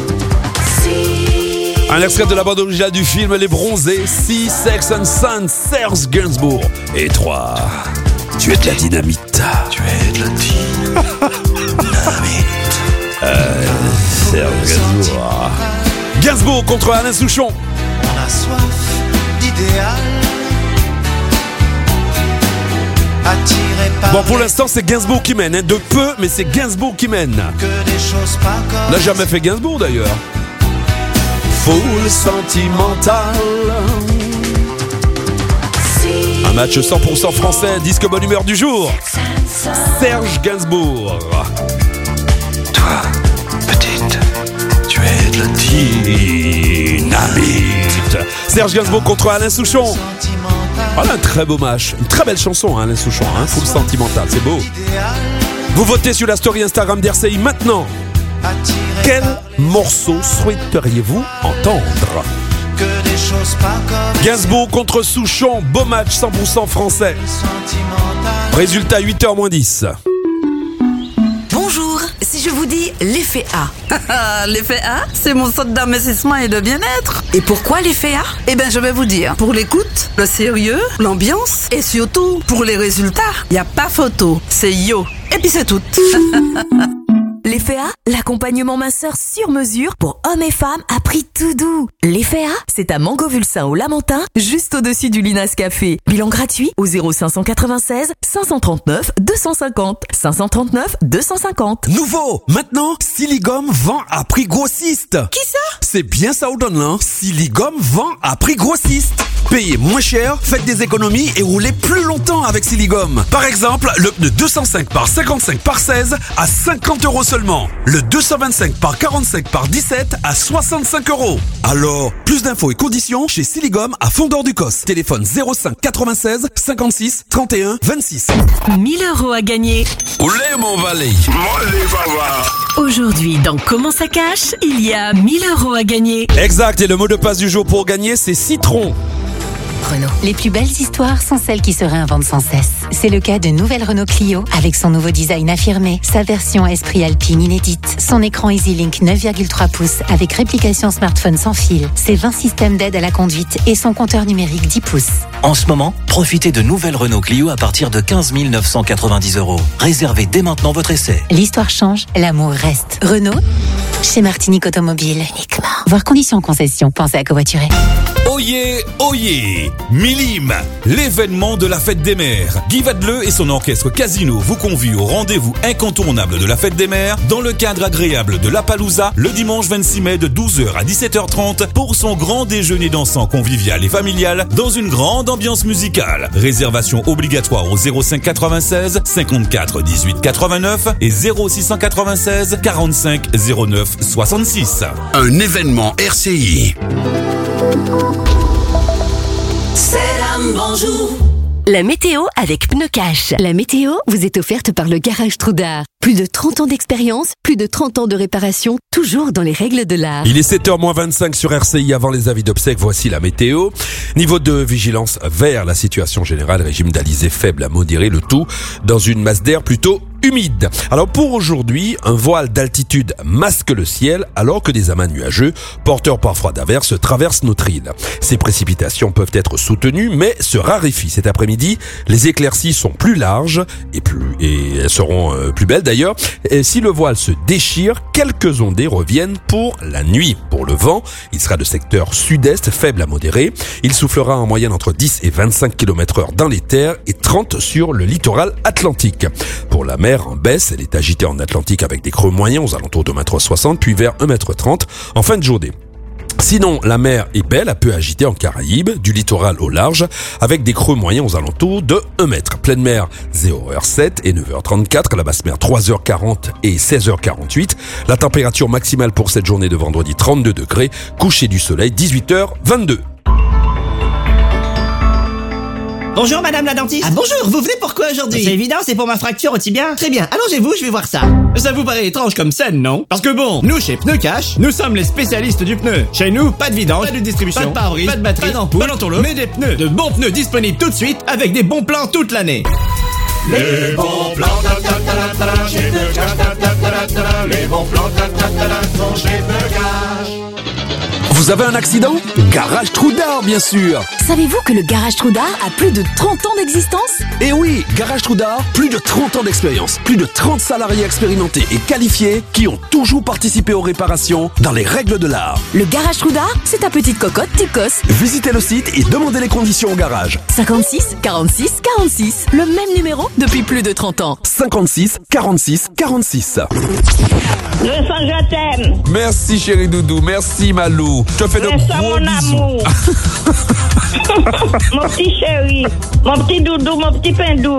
Un extrait de la bande originale du film Les Bronzés, six, Sex and Sun, Serge Gainsbourg. Et trois, tu es de la dynamite. Tu es de la dynamite. euh, Serge Gainsbourg. Gainsbourg contre Alain Souchon. On a soif d'idéal. Bon, pour l'instant, c'est Gainsbourg qui mène. Hein. De peu, mais c'est Gainsbourg qui mène. On n'a jamais fait Gainsbourg d'ailleurs. Foule sentimental. Un match cent pour cent français, disque bonne humeur du jour. Serge Gainsbourg. Toi, petite, tu es de la dynamite. Serge Gainsbourg contre Alain Souchon. Voilà un très beau match, une très belle chanson, hein, Alain Souchon, hein, full sentimental, c'est beau. Vous votez sur la story Instagram d'R C I maintenant. Quel morceau souhaiteriez-vous entendre? Gainsbourg contre Souchon, beau match cent pour cent français. Résultat huit heures moins dix. Bonjour, si je vous dis l'effet A. L'effet A, c'est mon centre d'investissement et de bien-être. Et pourquoi l'effet A? Eh bien, je vais vous dire. Pour l'écoute, le sérieux, l'ambiance et surtout pour les résultats. Il n'y a pas photo, c'est yo. Et puis c'est tout. L'effet A, l'accompagnement minceur sur mesure pour hommes et femmes à prix tout doux. L'effet A, c'est à Mangovulsin au Lamentin, juste au-dessus du Linas Café. Bilan gratuit au zéro cinq cent quatre-vingt-seize cinq cent trente-neuf deux cent cinquante. cinq cent trente-neuf deux cent cinquante. Nouveau, maintenant, Siligom vend à prix grossiste. Qui ça? C'est bien ça au donne là. Siligom vend à prix grossiste. Payez moins cher, faites des économies et roulez plus longtemps avec Siligom. Par exemple, le pneu deux cent cinq par cinquante-cinq par seize à cinquante euros seulement. Le deux cent vingt-cinq par quarante-cinq par dix-sept à soixante-cinq euros. Alors, plus d'infos et conditions chez Siligom à Fondor-du-Cos. Téléphone zéro cinq quatre-vingt-seize cinquante-six trente et un vingt-six. mille euros à gagner. Olé mon valet. Allez, va voir. Aujourd'hui, dans Comment ça cache, il y a mille euros à gagner. Exact, et le mot de passe du jour pour gagner, c'est citron. Renault. Les plus belles histoires sont celles qui se réinventent sans cesse. C'est le cas de nouvelle Renault Clio avec son nouveau design affirmé, sa version Esprit Alpine inédite, son écran EasyLink neuf virgule trois pouces avec réplication smartphone sans fil, ses vingt systèmes d'aide à la conduite et son compteur numérique dix pouces. En ce moment, profitez de nouvelle Renault Clio à partir de quinze mille neuf cent quatre-vingt-dix euros. Réservez dès maintenant votre essai. L'histoire change, l'amour reste. Renault, chez Martinique Automobile. Uniquement. Voir conditions concession, pensez à covoiturer. Oyez, oyez, Milim, l'événement de la fête des mers. Guy Vadleux et son orchestre Casino vous convient au rendez-vous incontournable de la fête des mers dans le cadre agréable de l'Appaloosa le dimanche vingt-six mai de douze heures à dix-sept heures trente pour son grand déjeuner dansant convivial et familial dans une grande ambiance musicale. Réservation obligatoire au zéro cinq quatre-vingt-seize cinquante-quatre dix-huit quatre-vingt-neuf et zéro six cent quatre-vingt-seize quarante-cinq zéro neuf soixante-six. Un événement R C I. Salam, bonjour. La météo avec Pneu Cash. La météo vous est offerte par le Garage Troudard. Plus de trente ans d'expérience, plus de trente ans de réparation, toujours dans les règles de l'art. Il est sept heures moins vingt-cinq sur R C I. Avant les avis d'obsèques, voici la météo. Niveau de vigilance vert, la situation générale, régime d'alizé faible à modéré, le tout dans une masse d'air plutôt humide. Alors pour aujourd'hui, un voile d'altitude masque le ciel alors que des amas nuageux, porteurs parfois d'averses, traversent notre île. Ces précipitations peuvent être soutenues mais se raréfient cet après-midi. Les éclaircies sont plus larges et plus et elles seront euh, plus belles d'ailleurs. Et si le voile se déchire, quelques ondées reviennent pour la nuit. Pour le vent, il sera de secteur sud-est faible à modéré. Il soufflera en moyenne entre dix et vingt-cinq kilomètres heure dans les terres et trente sur le littoral atlantique. Pour la mer, en baisse, elle est agitée en Atlantique avec des creux moyens aux alentours de un mètre soixante puis vers un mètre trente en fin de journée. Sinon, la mer est belle, peu agitée en Caraïbes, du littoral au large, avec des creux moyens aux alentours de un mètre. Pleine mer, zéro heure sept et neuf heures trente-quatre, la basse mer, trois heures quarante et seize heures quarante-huit. La température maximale pour cette journée de vendredi, trente-deux degrés, coucher du soleil, dix-huit heures vingt-deux. Bonjour madame la dentiste. Ah bonjour, vous venez pourquoi aujourd'hui? C'est évident, c'est pour ma fracture au tibia. Très bien, allongez-vous, je vais voir ça. Ça vous paraît étrange comme scène, non? Parce que bon, nous chez Pneu Cash, nous sommes les spécialistes du pneu. Chez nous, pas de vidange, pas de distribution, pas de pare-brise, pas de batterie, pas d'ampoule, pas d'entourloupe, mais des pneus. De bons pneus disponibles tout de suite avec des bons plans toute l'année. Les bons plans, ta ta ta ta ta, chez Pneu Cash, ta ta ta ta ta, les bons plans, ta ta ta ta, sont chez Pneu Cash. Vous avez un accident? Garage Troudard, bien sûr. Savez-vous que le Garage Troudard a plus de trente ans d'existence? Eh oui, Garage Troudard, plus de trente ans d'expérience, plus de trente salariés expérimentés et qualifiés qui ont toujours participé aux réparations dans les règles de l'art. Le Garage Troudard, c'est ta petite cocotte Ticos. Visitez le site et demandez les conditions au garage. cinquante-six quarante-six quarante-six, le même numéro depuis plus de trente ans. cinquante-six quarante-six quarante-six. Le sang, je t'aime. Merci chérie Doudou, merci Malou. Je te fais de gros bisous. Mon petit chéri, mon petit doudou, mon petit pindou.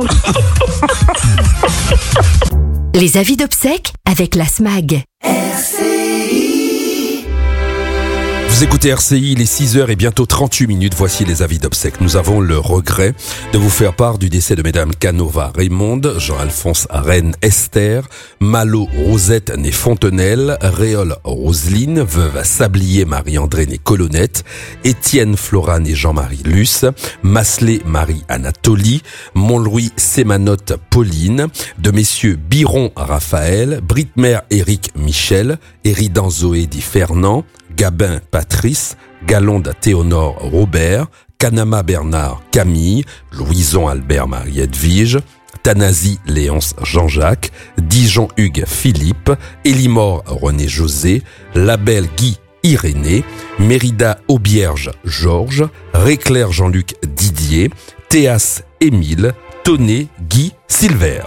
Les avis d'obsèques avec la S M A G. R C I. Vous écoutez R C I, il est six heures et bientôt trente-huit minutes. Voici les avis d'obsèques. Nous avons le regret de vous faire part du décès de mesdames Canova Raymonde, Jean-Alphonse Rennes Esther, Malo Rosette née Fontenelle, Réole Roseline, veuve Sablier Marie-André née Colonnette, Étienne Flora née Jean-Marie Luce, Masselet Marie Anatolie, Montlouis Sémanotte Pauline, de messieurs Biron Raphaël, Britmer Éric Michel, Éridan Zoé dit Fernand, Gabin Patrice, Galonde Théonore Robert, Canama Bernard Camille, Louison Albert Marie Edwige, Tanasi Léonce Jean-Jacques, Dijon Hugues Philippe, Élimore René José, Labelle Guy Irénée, Mérida Aubierge Georges, Réclair Jean-Luc Didier, Théas Émile, Tonnet Guy Silver.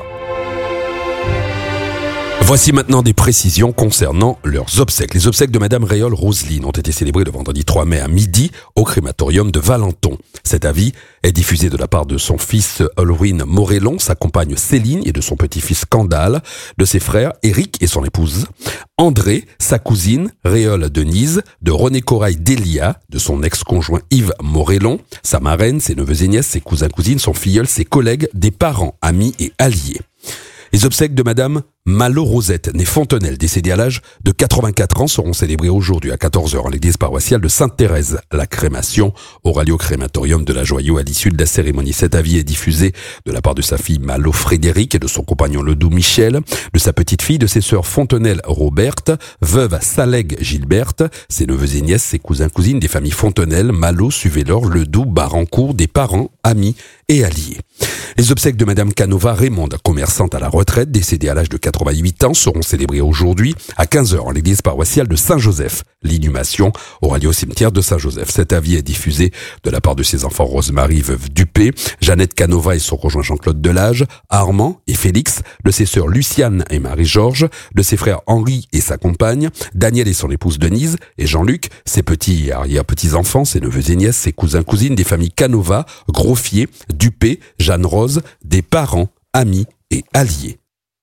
Voici maintenant des précisions concernant leurs obsèques. Les obsèques de Madame Réole Roseline ont été célébrées le vendredi trois mai à midi au crématorium de Valenton. Cet avis est diffusé de la part de son fils Holwyn Morellon, sa compagne Céline et de son petit-fils Candale, de ses frères Éric et son épouse, André, sa cousine Réole Denise, de René Corail Delia, de son ex-conjoint Yves Morellon, sa marraine, ses neveux et nièces, ses cousins-cousines, son filleul, ses collègues, des parents, amis et alliés. Les obsèques de Madame Malo Rosette, née Fontenelle, décédée à l'âge de quatre-vingt-quatre ans, seront célébrés aujourd'hui à quatorze heures en l'église paroissiale de Sainte-Thérèse. La crémation aura lieu au crématorium de la Joyau à l'issue de la cérémonie. Cet avis est diffusé de la part de sa fille Malo Frédéric et de son compagnon Ledoux Michel, de sa petite fille, de ses sœurs Fontenelle Roberte, veuve Salègue Gilberte, ses neveux et nièces, ses cousins cousines, des familles Fontenelle, Malo, Suvelor, Ledoux, Barancourt, des parents, amis et alliés. Les obsèques de Madame Canova Raymonde, commerçante à la retraite, décédée à l'âge de quatre-vingt-huit ans, seront célébrées aujourd'hui à quinze heures en l'église paroissiale de Saint-Joseph. L'inhumation aura lieu au cimetière de Saint-Joseph. Cet avis est diffusé de la part de ses enfants Rosemary, veuve Dupé, Jeannette Canova et son conjoint Jean-Claude Delage, Armand et Félix, de ses sœurs Luciane et Marie-Georges, de ses frères Henri et sa compagne, Daniel et son épouse Denise, et Jean-Luc, ses petits et arrière-petits-enfants, ses neveux et nièces, ses cousins-cousines, des familles Canova, Grosfier, Dupé, Jeanne Rose, des parents, amis et alliés.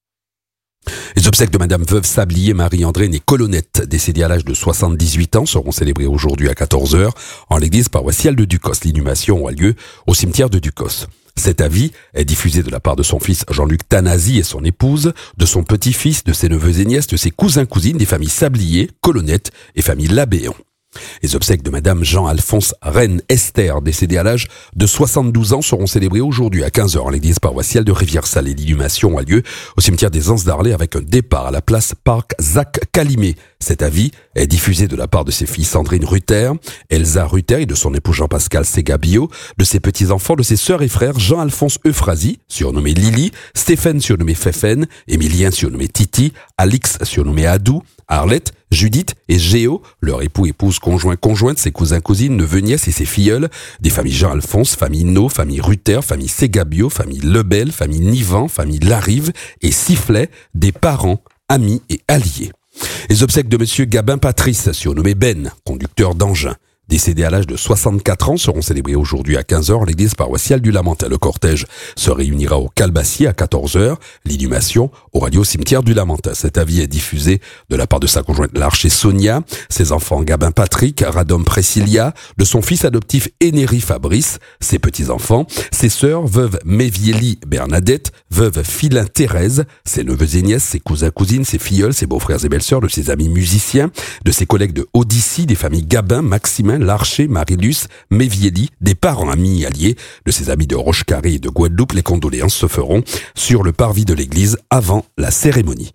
Les obsèques de Madame Veuve Sablier Marie-André née Colonnette, décédée à l'âge de soixante-dix-huit ans, seront célébrées aujourd'hui à quatorze heures en l'église paroissiale de Ducos. L'inhumation aura lieu au cimetière de Ducos. Cet avis est diffusé de la part de son fils Jean-Luc Tanasi et son épouse, de son petit-fils, de ses neveux et nièces, de ses cousins-cousines, des familles Sablier, Colonnette et famille Labéon. Les obsèques de Madame Jean-Alphonse Reine Esther, décédée à l'âge de soixante-douze ans, seront célébrées aujourd'hui à quinze heures en l'église paroissiale de Rivière-Salée. L'inhumation a lieu au cimetière des Anses d'Arlay avec un départ à la place Parc Zach Calimé. Cet avis est diffusé de la part de ses filles Sandrine Ruther, Elsa Ruther et de son époux Jean-Pascal Segabio, de ses petits-enfants, de ses sœurs et frères Jean-Alphonse Euphrasie, surnommé Lily, Stéphane surnommé Féphène, Émilien surnommé Titi, Alix surnommé Adou, Arlette, Judith et Géo, leur époux, épouse, conjoint, conjointe, ses cousins, cousines, neveux, nièces et ses filleuls, des familles Jean-Alphonse, famille No, famille Ruther, famille Segabio, famille Lebel, famille Nivan, famille Larive et Sifflet, des parents, amis et alliés. Les obsèques de Monsieur Gabin Patrice, surnommé Ben, conducteur d'engin, décédé à l'âge de soixante-quatre ans, seront célébrés aujourd'hui à quinze heures à l'église paroissiale du Lamentin. Le cortège se réunira au Calbassier à quatorze heures. L'inhumation aura lieu au cimetière du Lamentin. Cet avis est diffusé de la part de sa conjointe Larcher Sonia, ses enfants Gabin Patrick, Radom Précilia, de son fils adoptif Énéry Fabrice, ses petits-enfants, ses sœurs veuve Mévieli Bernadette, veuve Filin Thérèse, ses neveux et nièces, ses cousins cousines, ses filleuls, ses beaux-frères et belles-sœurs, de ses amis musiciens, de ses collègues de Odyssey, des familles Gabin, Maximin, Larcher, Marilus, Mévieli, des parents amis et alliés, de ses amis de Rochecarré et de Guadeloupe. Les condoléances se feront sur le parvis de l'église avant la cérémonie.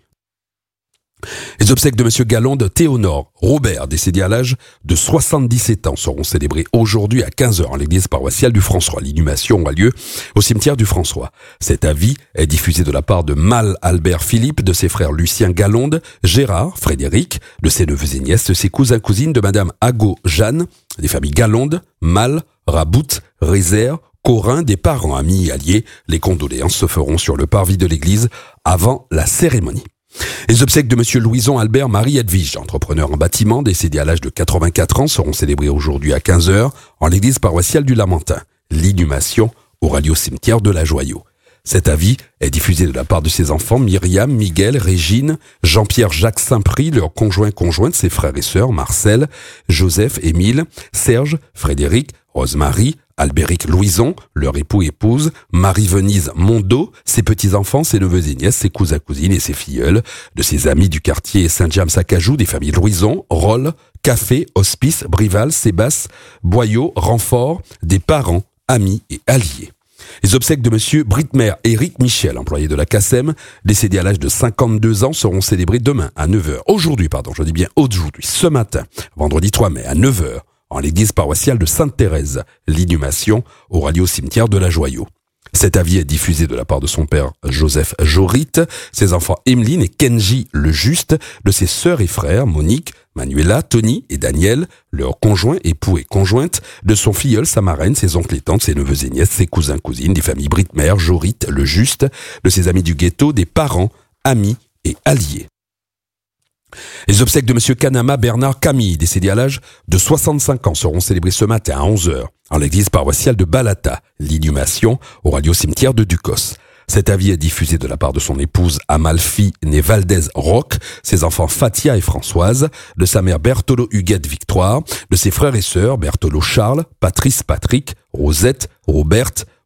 Les obsèques de Monsieur Galonde Théonore Robert, décédé à l'âge de soixante-dix-sept ans, seront célébrées aujourd'hui à quinze heures en l'église paroissiale du François. L'inhumation a lieu au cimetière du François. Cet avis est diffusé de la part de Mal Albert Philippe, de ses frères Lucien Galonde, Gérard, Frédéric, de ses neveux et nièces, de ses cousins cousines, de Madame Ago Jeanne, des familles Galonde, Mal, Rabout, Rézère, Corin, des parents amis et alliés. Les condoléances se feront sur le parvis de l'église avant la cérémonie. Les obsèques de Monsieur Louison Albert Marie Edwige, entrepreneur en bâtiment, décédé à l'âge de quatre-vingt-quatre ans, seront célébrées aujourd'hui à quinze heures en l'église paroissiale du Lamentin. L'inhumation aura lieu au cimetière de la Joyau. Cet avis est diffusé de la part de ses enfants Myriam, Miguel, Régine, Jean-Pierre Jacques Saint-Prix, leurs conjoints conjointes, ses frères et sœurs Marcel, Joseph, Émile, Serge, Frédéric, Rosemary, Albéric Louison, leur époux et épouse, Marie-Venise Mondo, ses petits-enfants, ses neveux et nièces, ses cousins cousines et ses filleuls, de ses amis du quartier Saint-James-Acajou, des familles Louison, Rolle, Café, Hospice, Brival, Sébastien, Boyau, Renfort, des parents, amis et alliés. Les obsèques de Monsieur Britmer Éric Michel, employé de la C A S E M, décédé à l'âge de cinquante-deux ans, seront célébrées demain à neuf heures. Aujourd'hui, pardon, je dis bien aujourd'hui, ce matin, vendredi trois mai, à neuf heures, en l'église paroissiale de Sainte-Thérèse. L'inhumation aura lieu au cimetière de la Joyau. Cet avis est diffusé de la part de son père Joseph Jorit, ses enfants Emeline et Kenji le Juste, de ses sœurs et frères Monique, Manuela, Tony et Daniel, leurs conjoints, époux et conjointes, de son filleul, sa marraine, ses oncles et tantes, ses neveux et nièces, ses cousins, cousines, des familles Britmer, Jorit, le Juste, de ses amis du ghetto, des parents, amis et alliés. Les obsèques de Monsieur Kanama Bernard Camille, décédé à l'âge de soixante-cinq ans, seront célébrées ce matin à onze heures en l'église paroissiale de Balata. L'inhumation aura lieu au cimetière de Ducos. Cet avis est diffusé de la part de son épouse Amalfi née Valdez Roch, ses enfants Fatia et Françoise, de sa mère Bertolo Huguette Victoire, de ses frères et sœurs Bertolo Charles, Patrice Patrick, Rosette, Roberte,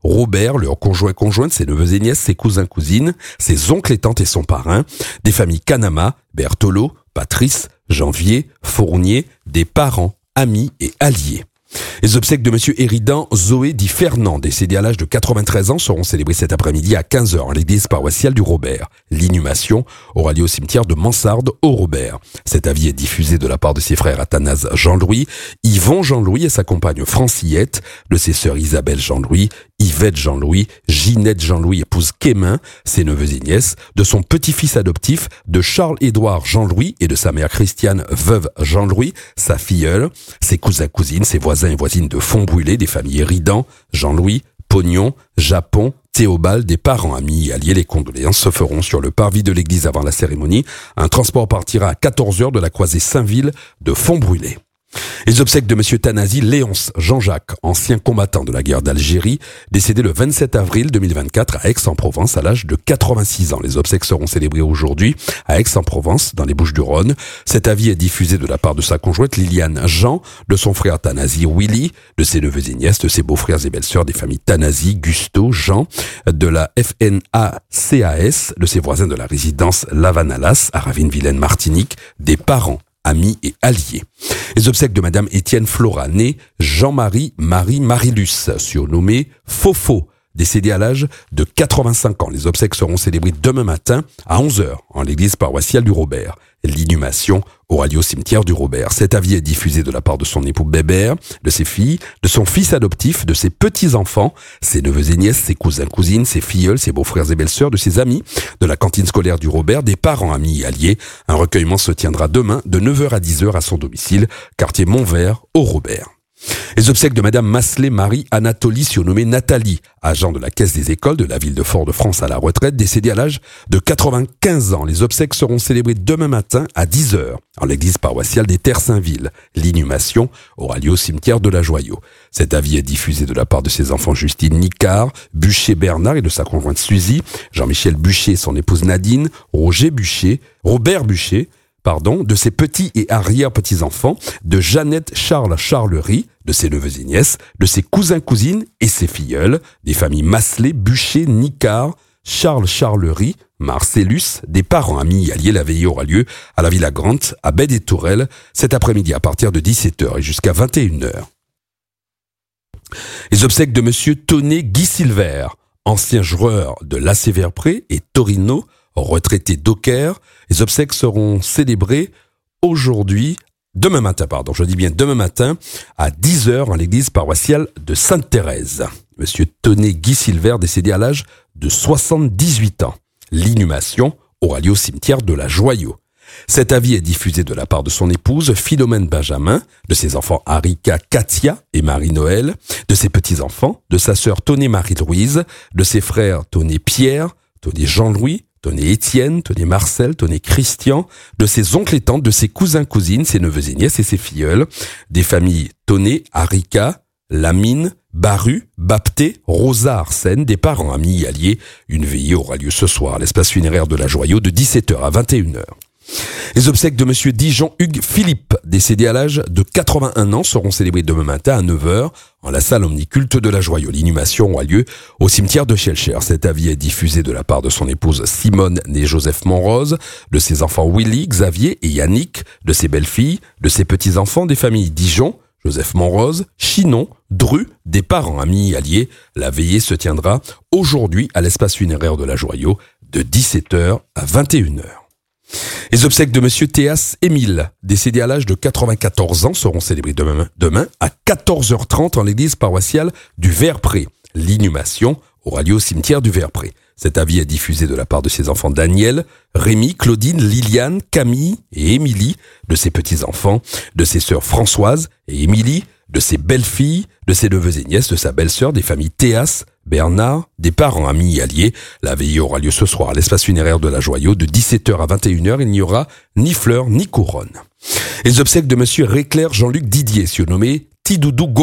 Robert, leur conjoint conjointe, ses neveux et nièces, ses cousins cousines, ses oncles et tantes et son parrain, des familles Canama, Bertolo, Patrice, Janvier, Fournier, des parents, amis et alliés. Les obsèques de monsieur Héridan Zoé dit Fernand, décédé à l'âge de quatre-vingt-treize ans, seront célébrées cet après-midi à quinze heures à l'église paroissiale du Robert. L'inhumation aura lieu au cimetière de Mansarde au Robert. Cet avis est diffusé de la part de ses frères Athanase Jean-Louis, Yvon Jean-Louis et sa compagne Francillette, de ses sœurs Isabelle Jean-Louis, Yvette Jean-Louis, Ginette Jean-Louis, épouse Quémin, ses neveux et nièces, de son petit-fils adoptif, de Charles-Édouard Jean-Louis et de sa mère Christiane, veuve Jean-Louis, sa filleule, ses cousins cousines, ses voisins et voisines de Fontbrûlé, des familles Héridan, Jean-Louis, Pognon, Japon, Théobald, des parents, amis et alliés. Les condoléances se feront sur le parvis de l'église avant la cérémonie. Un transport partira à quatorze heures de la croisée Saint-Ville de Fontbrûlé. Les obsèques de monsieur Tanasi Léonce Jean-Jacques, ancien combattant de la guerre d'Algérie, décédé le vingt-sept avril deux mille vingt-quatre à Aix-en-Provence à l'âge de quatre-vingt-six ans. Les obsèques seront célébrées aujourd'hui à Aix-en-Provence, dans les Bouches-du-Rhône. Cet avis est diffusé de la part de sa conjointe Liliane Jean, de son frère Tanasi Willy, de ses neveux et nièces, de ses beaux-frères et belles-sœurs, des familles Tanasi, Gusto, Jean, de la F N A C A S, de ses voisins de la résidence Lavanalas à Ravine-Vilaine, Martinique, des parents, amis et alliés. Les obsèques de madame Étienne Flora, née Jean-Marie Marie Marilus, surnommée Fofo, décédée à l'âge de quatre-vingt-cinq ans. Les obsèques seront célébrées demain matin à onze heures en l'église paroissiale du Robert. L'inhumation aura lieu au cimetière du Robert. Cet avis est diffusé de la part de son époux Bébert, de ses filles, de son fils adoptif, de ses petits-enfants, ses neveux et nièces, ses cousins, cousines, ses filleuls, ses beaux-frères et belles-sœurs, de ses amis, de la cantine scolaire du Robert, des parents, amis et alliés. Un recueillement se tiendra demain de neuf heures à dix heures à son domicile, quartier Montvert, au Robert. Les obsèques de madame Masselet Marie Anatolie, surnommée Nathalie, agent de la caisse des écoles de la ville de Fort-de-France à la retraite, décédée à l'âge de quatre-vingt-quinze ans. Les obsèques seront célébrées demain matin à dix heures en l'église paroissiale des Terres-Saint-Ville. L'inhumation aura lieu au cimetière de la Joyau. Cet avis est diffusé de la part de ses enfants Justine Nicard, Bûcher Bernard et de sa conjointe Suzy, Jean-Michel Bûcher et son épouse Nadine, Roger Bûcher, Robert Bûcher, pardon, de ses petits et arrière-petits-enfants, de Jeannette Charles Charlery, de ses neveux et nièces, de ses cousins-cousines et ses filleuls, des familles Masselet, Bûcher, Nicard, Charles Charlery, Marcellus, des parents, amis et alliés. La veillée aura lieu à la Villa Grant, à Baie des Tourelles, cet après-midi à partir de dix-sept heures et jusqu'à vingt et une heures. Les obsèques de monsieur Tonné Guy Silver, ancien joueur de l'A C Verpré et Torino, retraité d'Auxerre. Les obsèques seront célébrées aujourd'hui, demain matin, pardon, je dis bien demain matin, à dix heures en l'église paroissiale de Sainte-Thérèse. Monsieur Tonné Guy Silver, décédé à l'âge de soixante-dix-huit ans. L'inhumation aura lieu au cimetière de la Joyau. Cet avis est diffusé de la part de son épouse Philomène Benjamin, de ses enfants Arika Katia et Marie-Noël, de ses petits-enfants, de sa sœur Tonné Marie-Louise, de ses frères Tonné Pierre, Tonné Jean-Louis, Tonné Étienne, Tonné Marcel, Tonné Christian, de ses oncles et tantes, de ses cousins, cousines, ses neveux et nièces et ses filleuls, des familles Tonné, Arika, Lamine, Baru, Bapté, Rosa Arsène, des parents, amis et alliés. Une veillée aura lieu ce soir à l'espace funéraire de la Joyau de dix-sept heures à vingt et une heures. Les obsèques de monsieur Dijon Hugues Philippe, décédé à l'âge de quatre-vingt-un ans, seront célébrées demain matin à neuf heures en la salle omniculte de la Joyau. L'inhumation aura lieu au cimetière de Schellcher. Cet avis est diffusé de la part de son épouse Simone née Joseph Monrose, de ses enfants Willy, Xavier et Yannick, de ses belles-filles, de ses petits-enfants, des familles Dijon, Joseph Monrose, Chinon, Dru, des parents, amis et alliés. La veillée se tiendra aujourd'hui à l'espace funéraire de la Joyau de dix-sept heures à vingt et une heures. Les obsèques de monsieur Théas Émile, décédé à l'âge de quatre-vingt-quatorze ans, seront célébrées demain, demain à quatorze heures trente en l'église paroissiale du Verpré. L'inhumation aura lieu au cimetière du Verpré. Cet avis est diffusé de la part de ses enfants Daniel, Rémi, Claudine, Liliane, Camille et Émilie, de ses petits-enfants, de ses sœurs Françoise et Émilie, de ses belles-filles, de ses neveux et nièces, de sa belle-sœur, des familles Théas, Bernard, des parents, amis et alliés. La veillée aura lieu ce soir à l'espace funéraire de la Joyau de dix-sept heures à vingt et une heures. Il n'y aura ni fleurs ni couronne. Les obsèques de monsieur Réclair Jean-Luc Didier, surnommé Tidoudou Gogo,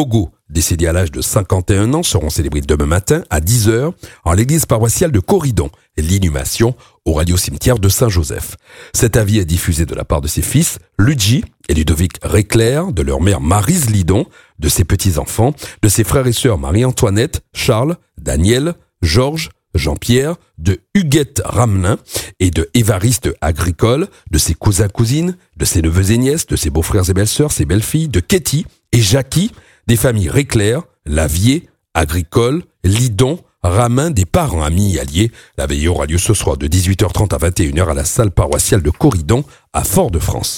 décédés à l'âge de cinquante et un ans, seront célébrés demain matin à dix heures en l'église paroissiale de Corridon. L'inhumation aura lieu au cimetière de Saint-Joseph. Cet avis est diffusé de la part de ses fils, Luigi et Ludovic Récler, de leur mère Maryse Lidon, de ses petits-enfants, de ses frères et sœurs Marie-Antoinette, Charles, Daniel, Georges, Jean-Pierre, de Huguette Ramelin et de Évariste Agricole, de ses cousins-cousines, de ses neveux et nièces, de ses beaux-frères et belles-sœurs, ses belles-filles, de Ketty et Jackie, des familles Récler, Lavier, Agricole, Lidon, Ramin, des parents, amis et alliés. La veillée aura lieu ce soir de dix-huit heures trente à vingt et une heures à la salle paroissiale de Corridon à Fort-de-France.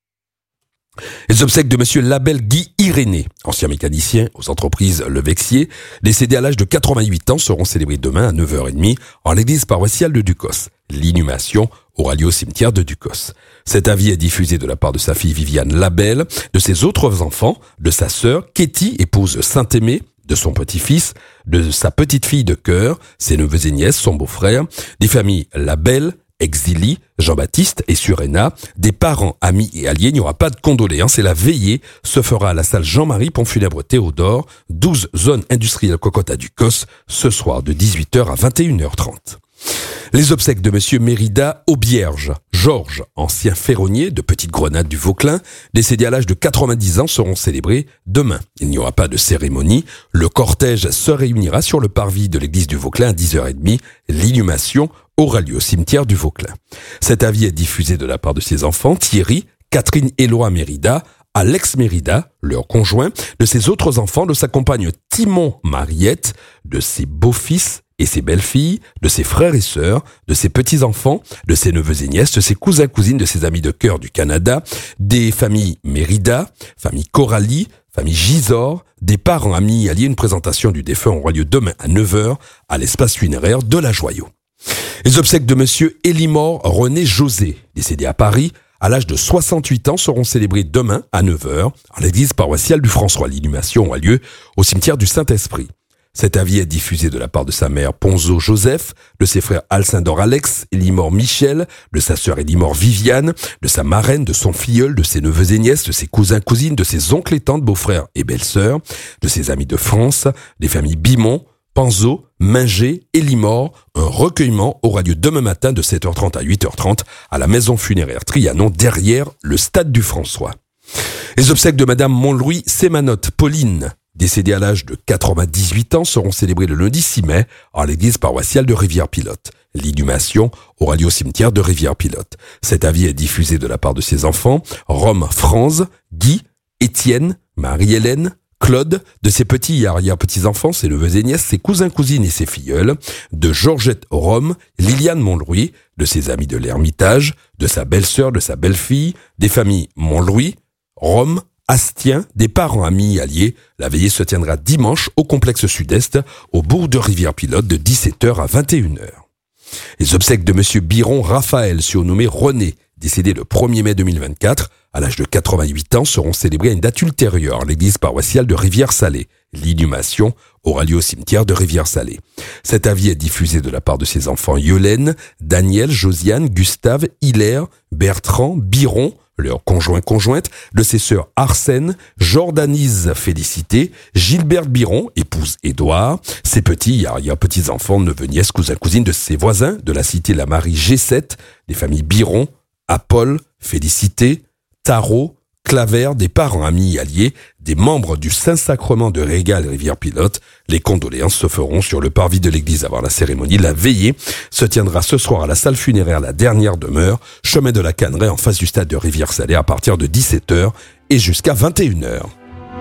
Les obsèques de monsieur Labelle Guy Irénée, ancien mécanicien aux entreprises Le Vexier, décédé à l'âge de quatre-vingt-huit ans, seront célébrés demain à neuf heures trente en l'église paroissiale de Ducos. L'inhumation aura lieu au cimetière de Ducos. Cet avis est diffusé de la part de sa fille Viviane Labelle, de ses autres enfants, de sa sœur Ketty, épouse Saint-Aimé, de son petit-fils, de sa petite-fille de cœur, ses neveux et nièces, son beau-frère, des familles Labelle, Exili, Jean-Baptiste et Surena, des parents, amis et alliés. Il n'y aura pas de condoléances et la veillée se fera à la salle Jean-Marie Pont Funèbre Théodore, douze zone industrielle Cocotte à Ducos, ce soir de dix-huit heures à vingt et une heures trente. Les obsèques de monsieur Mérida Aubierge, Georges, ancien ferronnier de Petite Grenade du Vauclin, décédé à l'âge de quatre-vingt-dix ans, seront célébrés demain. Il n'y aura pas de cérémonie. Le cortège se réunira sur le parvis de l'église du Vauclin à dix heures trente. L'inhumation aura lieu au cimetière du Vauclin. Cet avis est diffusé de la part de ses enfants, Thierry, Catherine Éloi Mérida, Alex Mérida, leur conjoint, de ses autres enfants, de sa compagne Timon Mariette, de ses beaux-fils et ses belles-filles, de ses frères et sœurs, de ses petits-enfants, de ses neveux et nièces, de ses cousins-cousines, de ses amis de cœur du Canada, des familles Mérida, famille Coralie, famille Gisors, des parents, amis et alliés. Une présentation du défunt aura lieu demain à neuf heures à l'espace funéraire de la Joyau. Les obsèques de monsieur Élimore René José, décédé à Paris, à l'âge de soixante-huit ans, seront célébrés demain à neuf heures à l'église paroissiale du François. L'inhumation aura lieu au cimetière du Saint-Esprit. Cet avis est diffusé de la part de sa mère Ponzo Joseph, de ses frères Alcindor Alex, Élimore Michel, de sa sœur Élimore Viviane, de sa marraine, de son filleul, de ses neveux et nièces, de ses cousins, cousines, de ses oncles et tantes, beaux-frères et belles-sœurs, de ses amis de France, des familles Bimon, Panzo, Minger et Limor. Un recueillement aura lieu demain matin de sept heures trente à huit heures trente à la maison funéraire Trianon derrière le stade du François. Les obsèques de madame Montlouis Sémanotte Pauline, décédée à l'âge de quatre-vingt-dix-huit ans, seront célébrées le lundi six mai en l'église paroissiale de Rivière-Pilote. L'inhumation aura lieu au cimetière de Rivière-Pilote. Cet avis est diffusé de la part de ses enfants, Rome Franz, Guy, Étienne, Marie-Hélène, Claude, de ses petits et arrière-petits-enfants, ses neveux et nièces, ses cousins-cousines et ses filleuls, de Georgette Rome, Liliane Montlouis, de ses amis de l'Ermitage, de sa belle-sœur, de sa belle-fille, des familles Montlouis, Rome, Astien, des parents, amis et alliés. La veillée se tiendra dimanche au complexe sud-est, au bourg de Rivière-Pilote, de dix-sept heures à vingt et une heures. Les obsèques de monsieur Biron Raphaël, surnommé René, décédé le premier mai deux mille vingt-quatre, à l'âge de quatre-vingt-huit ans, seront célébrés à une date ultérieure, l'église paroissiale de Rivière-Salée. L'inhumation aura lieu au cimetière de Rivière-Salée. Cet avis est diffusé de la part de ses enfants Yolène, Daniel, Josiane, Gustave, Hilaire, Bertrand, Biron, leurs conjoints-conjointes, de ses sœurs Arsène, Jordanise Félicité, Gilberte Biron, épouse Édouard, ses petits et arrière-petits-enfants, neveux, nièces, cousins, cousines, de ses voisins, de la cité La Marie G sept, des familles Biron, Apollo, Félicité, Tarot, Claver, des parents, amis et alliés, des membres du Saint-Sacrement de Régal Rivière-Pilote. Les condoléances se feront sur le parvis de l'église avant la cérémonie. La veillée se tiendra ce soir à la salle funéraire La Dernière Demeure, chemin de la Canneraie, en face du stade de Rivière-Salée, à partir de dix-sept heures et jusqu'à vingt et une heures.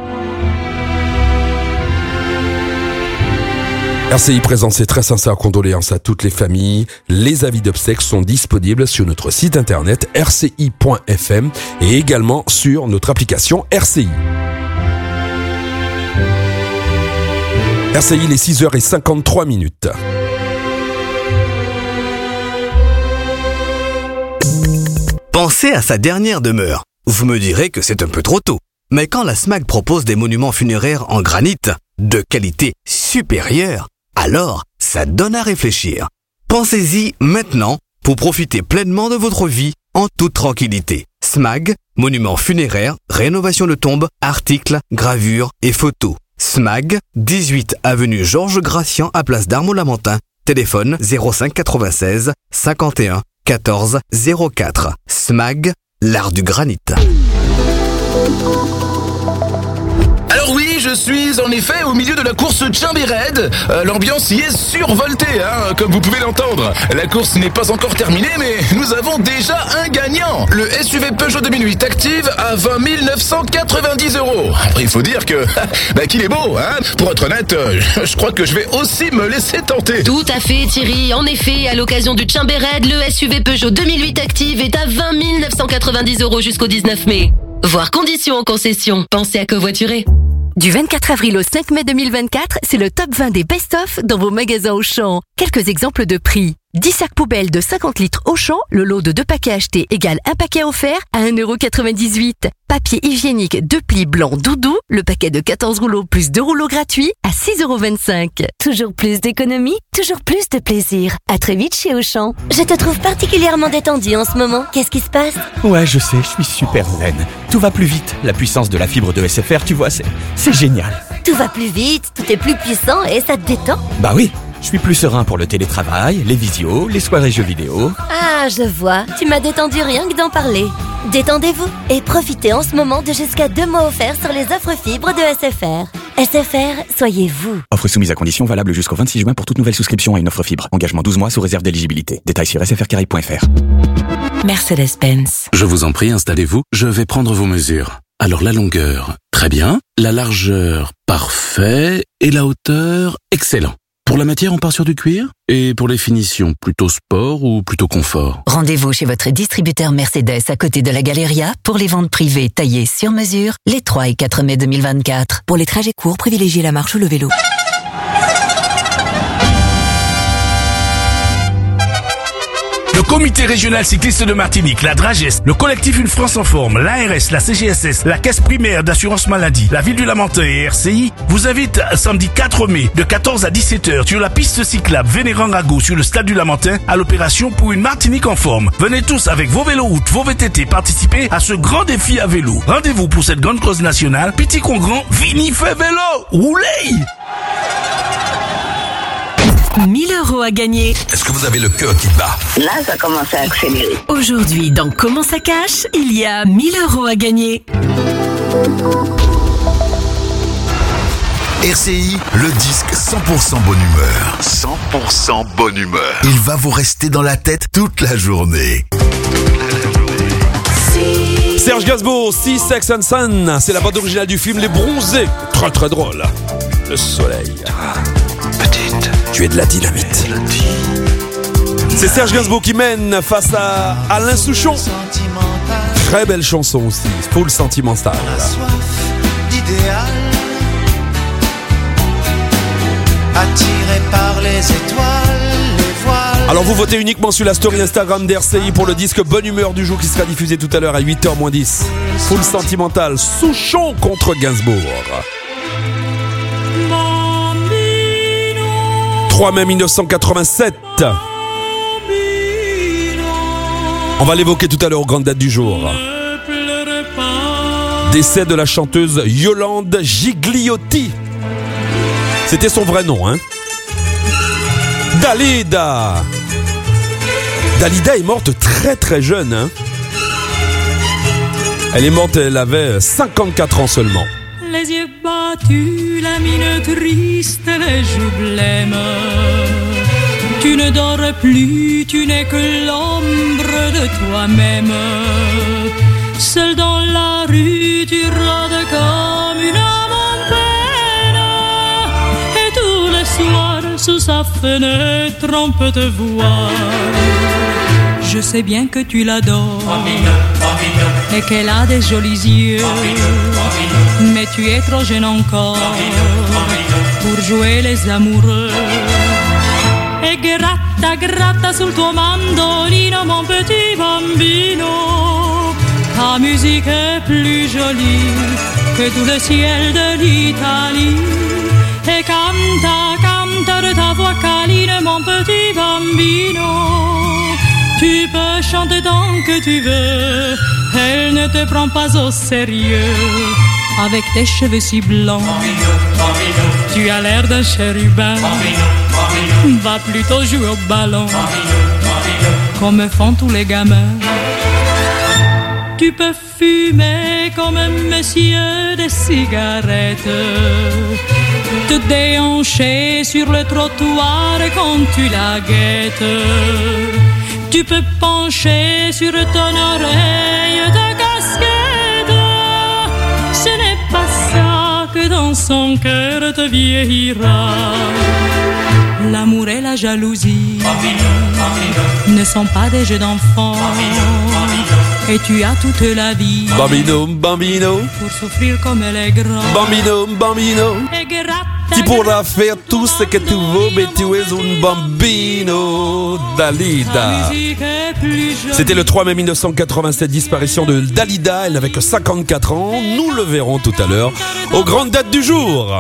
R C I présente ses très sincères condoléances à toutes les familles. Les avis d'obsèques sont disponibles sur notre site internet r c i point f m et également sur notre application R C I. R C I, les six heures cinquante-trois minutes. Pensez à sa dernière demeure. Vous me direz que c'est un peu trop tôt. Mais quand la S M A G propose des monuments funéraires en granit de qualité supérieure, alors ça donne à réfléchir. Pensez-y maintenant pour profiter pleinement de votre vie en toute tranquillité. S M A G, monuments funéraires, rénovation de tombes, articles, gravures et photos. S M A G, dix-huit avenue Georges Gracian à Place d'Armor-Lamentin. Téléphone zéro cinq quatre-vingt-seize cinquante et un quatorze zéro quatre. S M A G, l'art du granit. Alors oui, je suis en effet au milieu de la course Tchimbered. Euh, L'ambiance y est survoltée, hein, comme vous pouvez l'entendre. La course n'est pas encore terminée, mais nous avons déjà un gagnant. Le S U V Peugeot deux mille huit Active à vingt mille neuf cent quatre-vingt-dix euros. Après, il faut dire que bah, qu'il est beau, hein. Pour être honnête, euh, je crois que je vais aussi me laisser tenter. Tout à fait, Thierry. En effet, à l'occasion du Tchimbered, le S U V Peugeot deux mille huit Active est à vingt mille neuf cent quatre-vingt-dix euros jusqu'au dix-neuf mai. Voir conditions en concession. Pensez à covoiturer. Du vingt-quatre avril au cinq mai deux mille vingt-quatre, c'est le top vingt des best-of dans vos magasins Auchan. Quelques exemples de prix. dix sacs poubelles de cinquante litres Auchan, le lot de deux paquets achetés égale un paquet offert à un euro quatre-vingt-dix-huit. Papier hygiénique deux plis blanc doudou, le paquet de quatorze rouleaux plus deux rouleaux gratuits à six euros vingt-cinq. Toujours plus d'économie, toujours plus de plaisir. À très vite chez Auchan. Je te trouve particulièrement détendu en ce moment. Qu'est-ce qui se passe? Ouais, je sais, je suis super zen. Tout va plus vite. La puissance de la fibre de S F R, tu vois, c'est, c'est génial. Tout va plus vite, tout est plus puissant et ça te détend? Bah oui. Je suis plus serein pour le télétravail, les visios, les soirées jeux vidéo. Ah, je vois. Tu m'as détendu rien que d'en parler. Détendez-vous et profitez en ce moment de jusqu'à deux mois offerts sur les offres fibres de S F R. S F R, soyez vous. Offre soumise à conditions valable jusqu'au vingt-six juin pour toute nouvelle souscription à une offre fibre. Engagement douze mois sous réserve d'éligibilité. Détails sur s f r caraïbes point f r. Mercedes-Benz. Je vous en prie, installez-vous. Je vais prendre vos mesures. Alors la longueur, très bien. La largeur, parfait. Et la hauteur, excellent. Pour la matière, on part sur du cuir. Et pour les finitions, plutôt sport ou plutôt confort? Rendez-vous chez votre distributeur Mercedes à côté de la Galeria pour les ventes privées taillées sur mesure les trois et quatre mai deux mille vingt-quatre. Pour les trajets courts, privilégiez la marche ou le vélo. Le comité régional cycliste de Martinique, la Dragès, le collectif Une France en forme, l'A R S, la C G S S, la Caisse primaire d'assurance maladie, la Ville du Lamentin et R C I vous invitent samedi quatre mai de quatorze à dix-sept heures sur la piste cyclable Vénérand-Rago sur le stade du Lamentin à l'opération pour une Martinique en forme. Venez tous avec vos vélos-routes, vos V T T participer à ce grand défi à vélo. Rendez-vous pour cette grande cause nationale. Petit con grand, Vini fait vélo, roulez! mille euros à gagner. Est-ce que vous avez le cœur qui bat? Là, ça commence à accélérer. Aujourd'hui, dans Comment ça cache, il y a mille euros à gagner. R C I, le disque cent pour cent bonne humeur. cent pour cent bonne humeur. Il va vous rester dans la tête toute la journée. Serge Gainsbourg, Sea, Sex and Sun, c'est la bande originale du film Les Bronzés. Très très drôle. Le soleil. Petite, tu es de la dynamite. C'est Serge Gainsbourg qui mène face à Alain Souchon. Très belle chanson aussi, full sentimental. La soif d'idéal, attiré par les étoiles, les voiles. Alors vous votez uniquement sur la story Instagram d'R C I pour le disque Bonne Humeur du jour qui sera diffusé tout à l'heure à huit heures moins dix. Full sentimental, Souchon contre Gainsbourg. trois mai mille neuf cent quatre-vingt-sept. On va l'évoquer tout à l'heure aux grandes dates du jour. Décès de la chanteuse Yolande Gigliotti. C'était son vrai nom, hein. Dalida. Dalida est morte très très jeune, hein. Elle est morte, elle avait cinquante-quatre ans seulement. Les yeux battus, la mine triste, les joues blêmes. Tu ne dors plus, tu n'es que l'ombre de toi-même. Seul dans la rue, tu rôdes comme une âme en peine. Et tous les soirs, sous sa fenêtre, on peut te voir. Je sais bien que tu l'adores et qu'elle a des jolis yeux, mais tu es trop jeune encore pour jouer les amoureux. E gratta, gratta sul tuo mandolino, mon petit bambino. Ta musique est plus jolie que tout le ciel de l'Italie. E canta, canta de ta voix câline, mon petit bambino. Tu peux chanter tant que tu veux, elle ne te prend pas au sérieux. avec tes cheveux si blancs. Tu as l'air d'un chérubin. Va plutôt jouer au ballon, comme font tous les gamins. Tu peux fumer comme un monsieur des cigarettes, te déhancher sur le trottoir quand tu la guettes. Tu peux pencher sur ton oreille de casquette. Ce n'est pas ça que dans son cœur te vieillira. L'amour et la jalousie ne sont pas des jeux d'enfants. Et tu as toute la vie Bambino, bambino, pour souffrir comme les grands. Bambino, bambino, tu pourras faire tout ce que tu veux, mais tu es un bambino. Dalida. C'était le trois mai mille neuf cent quatre-vingt-sept, disparition de Dalida. Elle n'avait que cinquante-quatre ans. Nous le verrons tout à l'heure aux grandes dates du jour.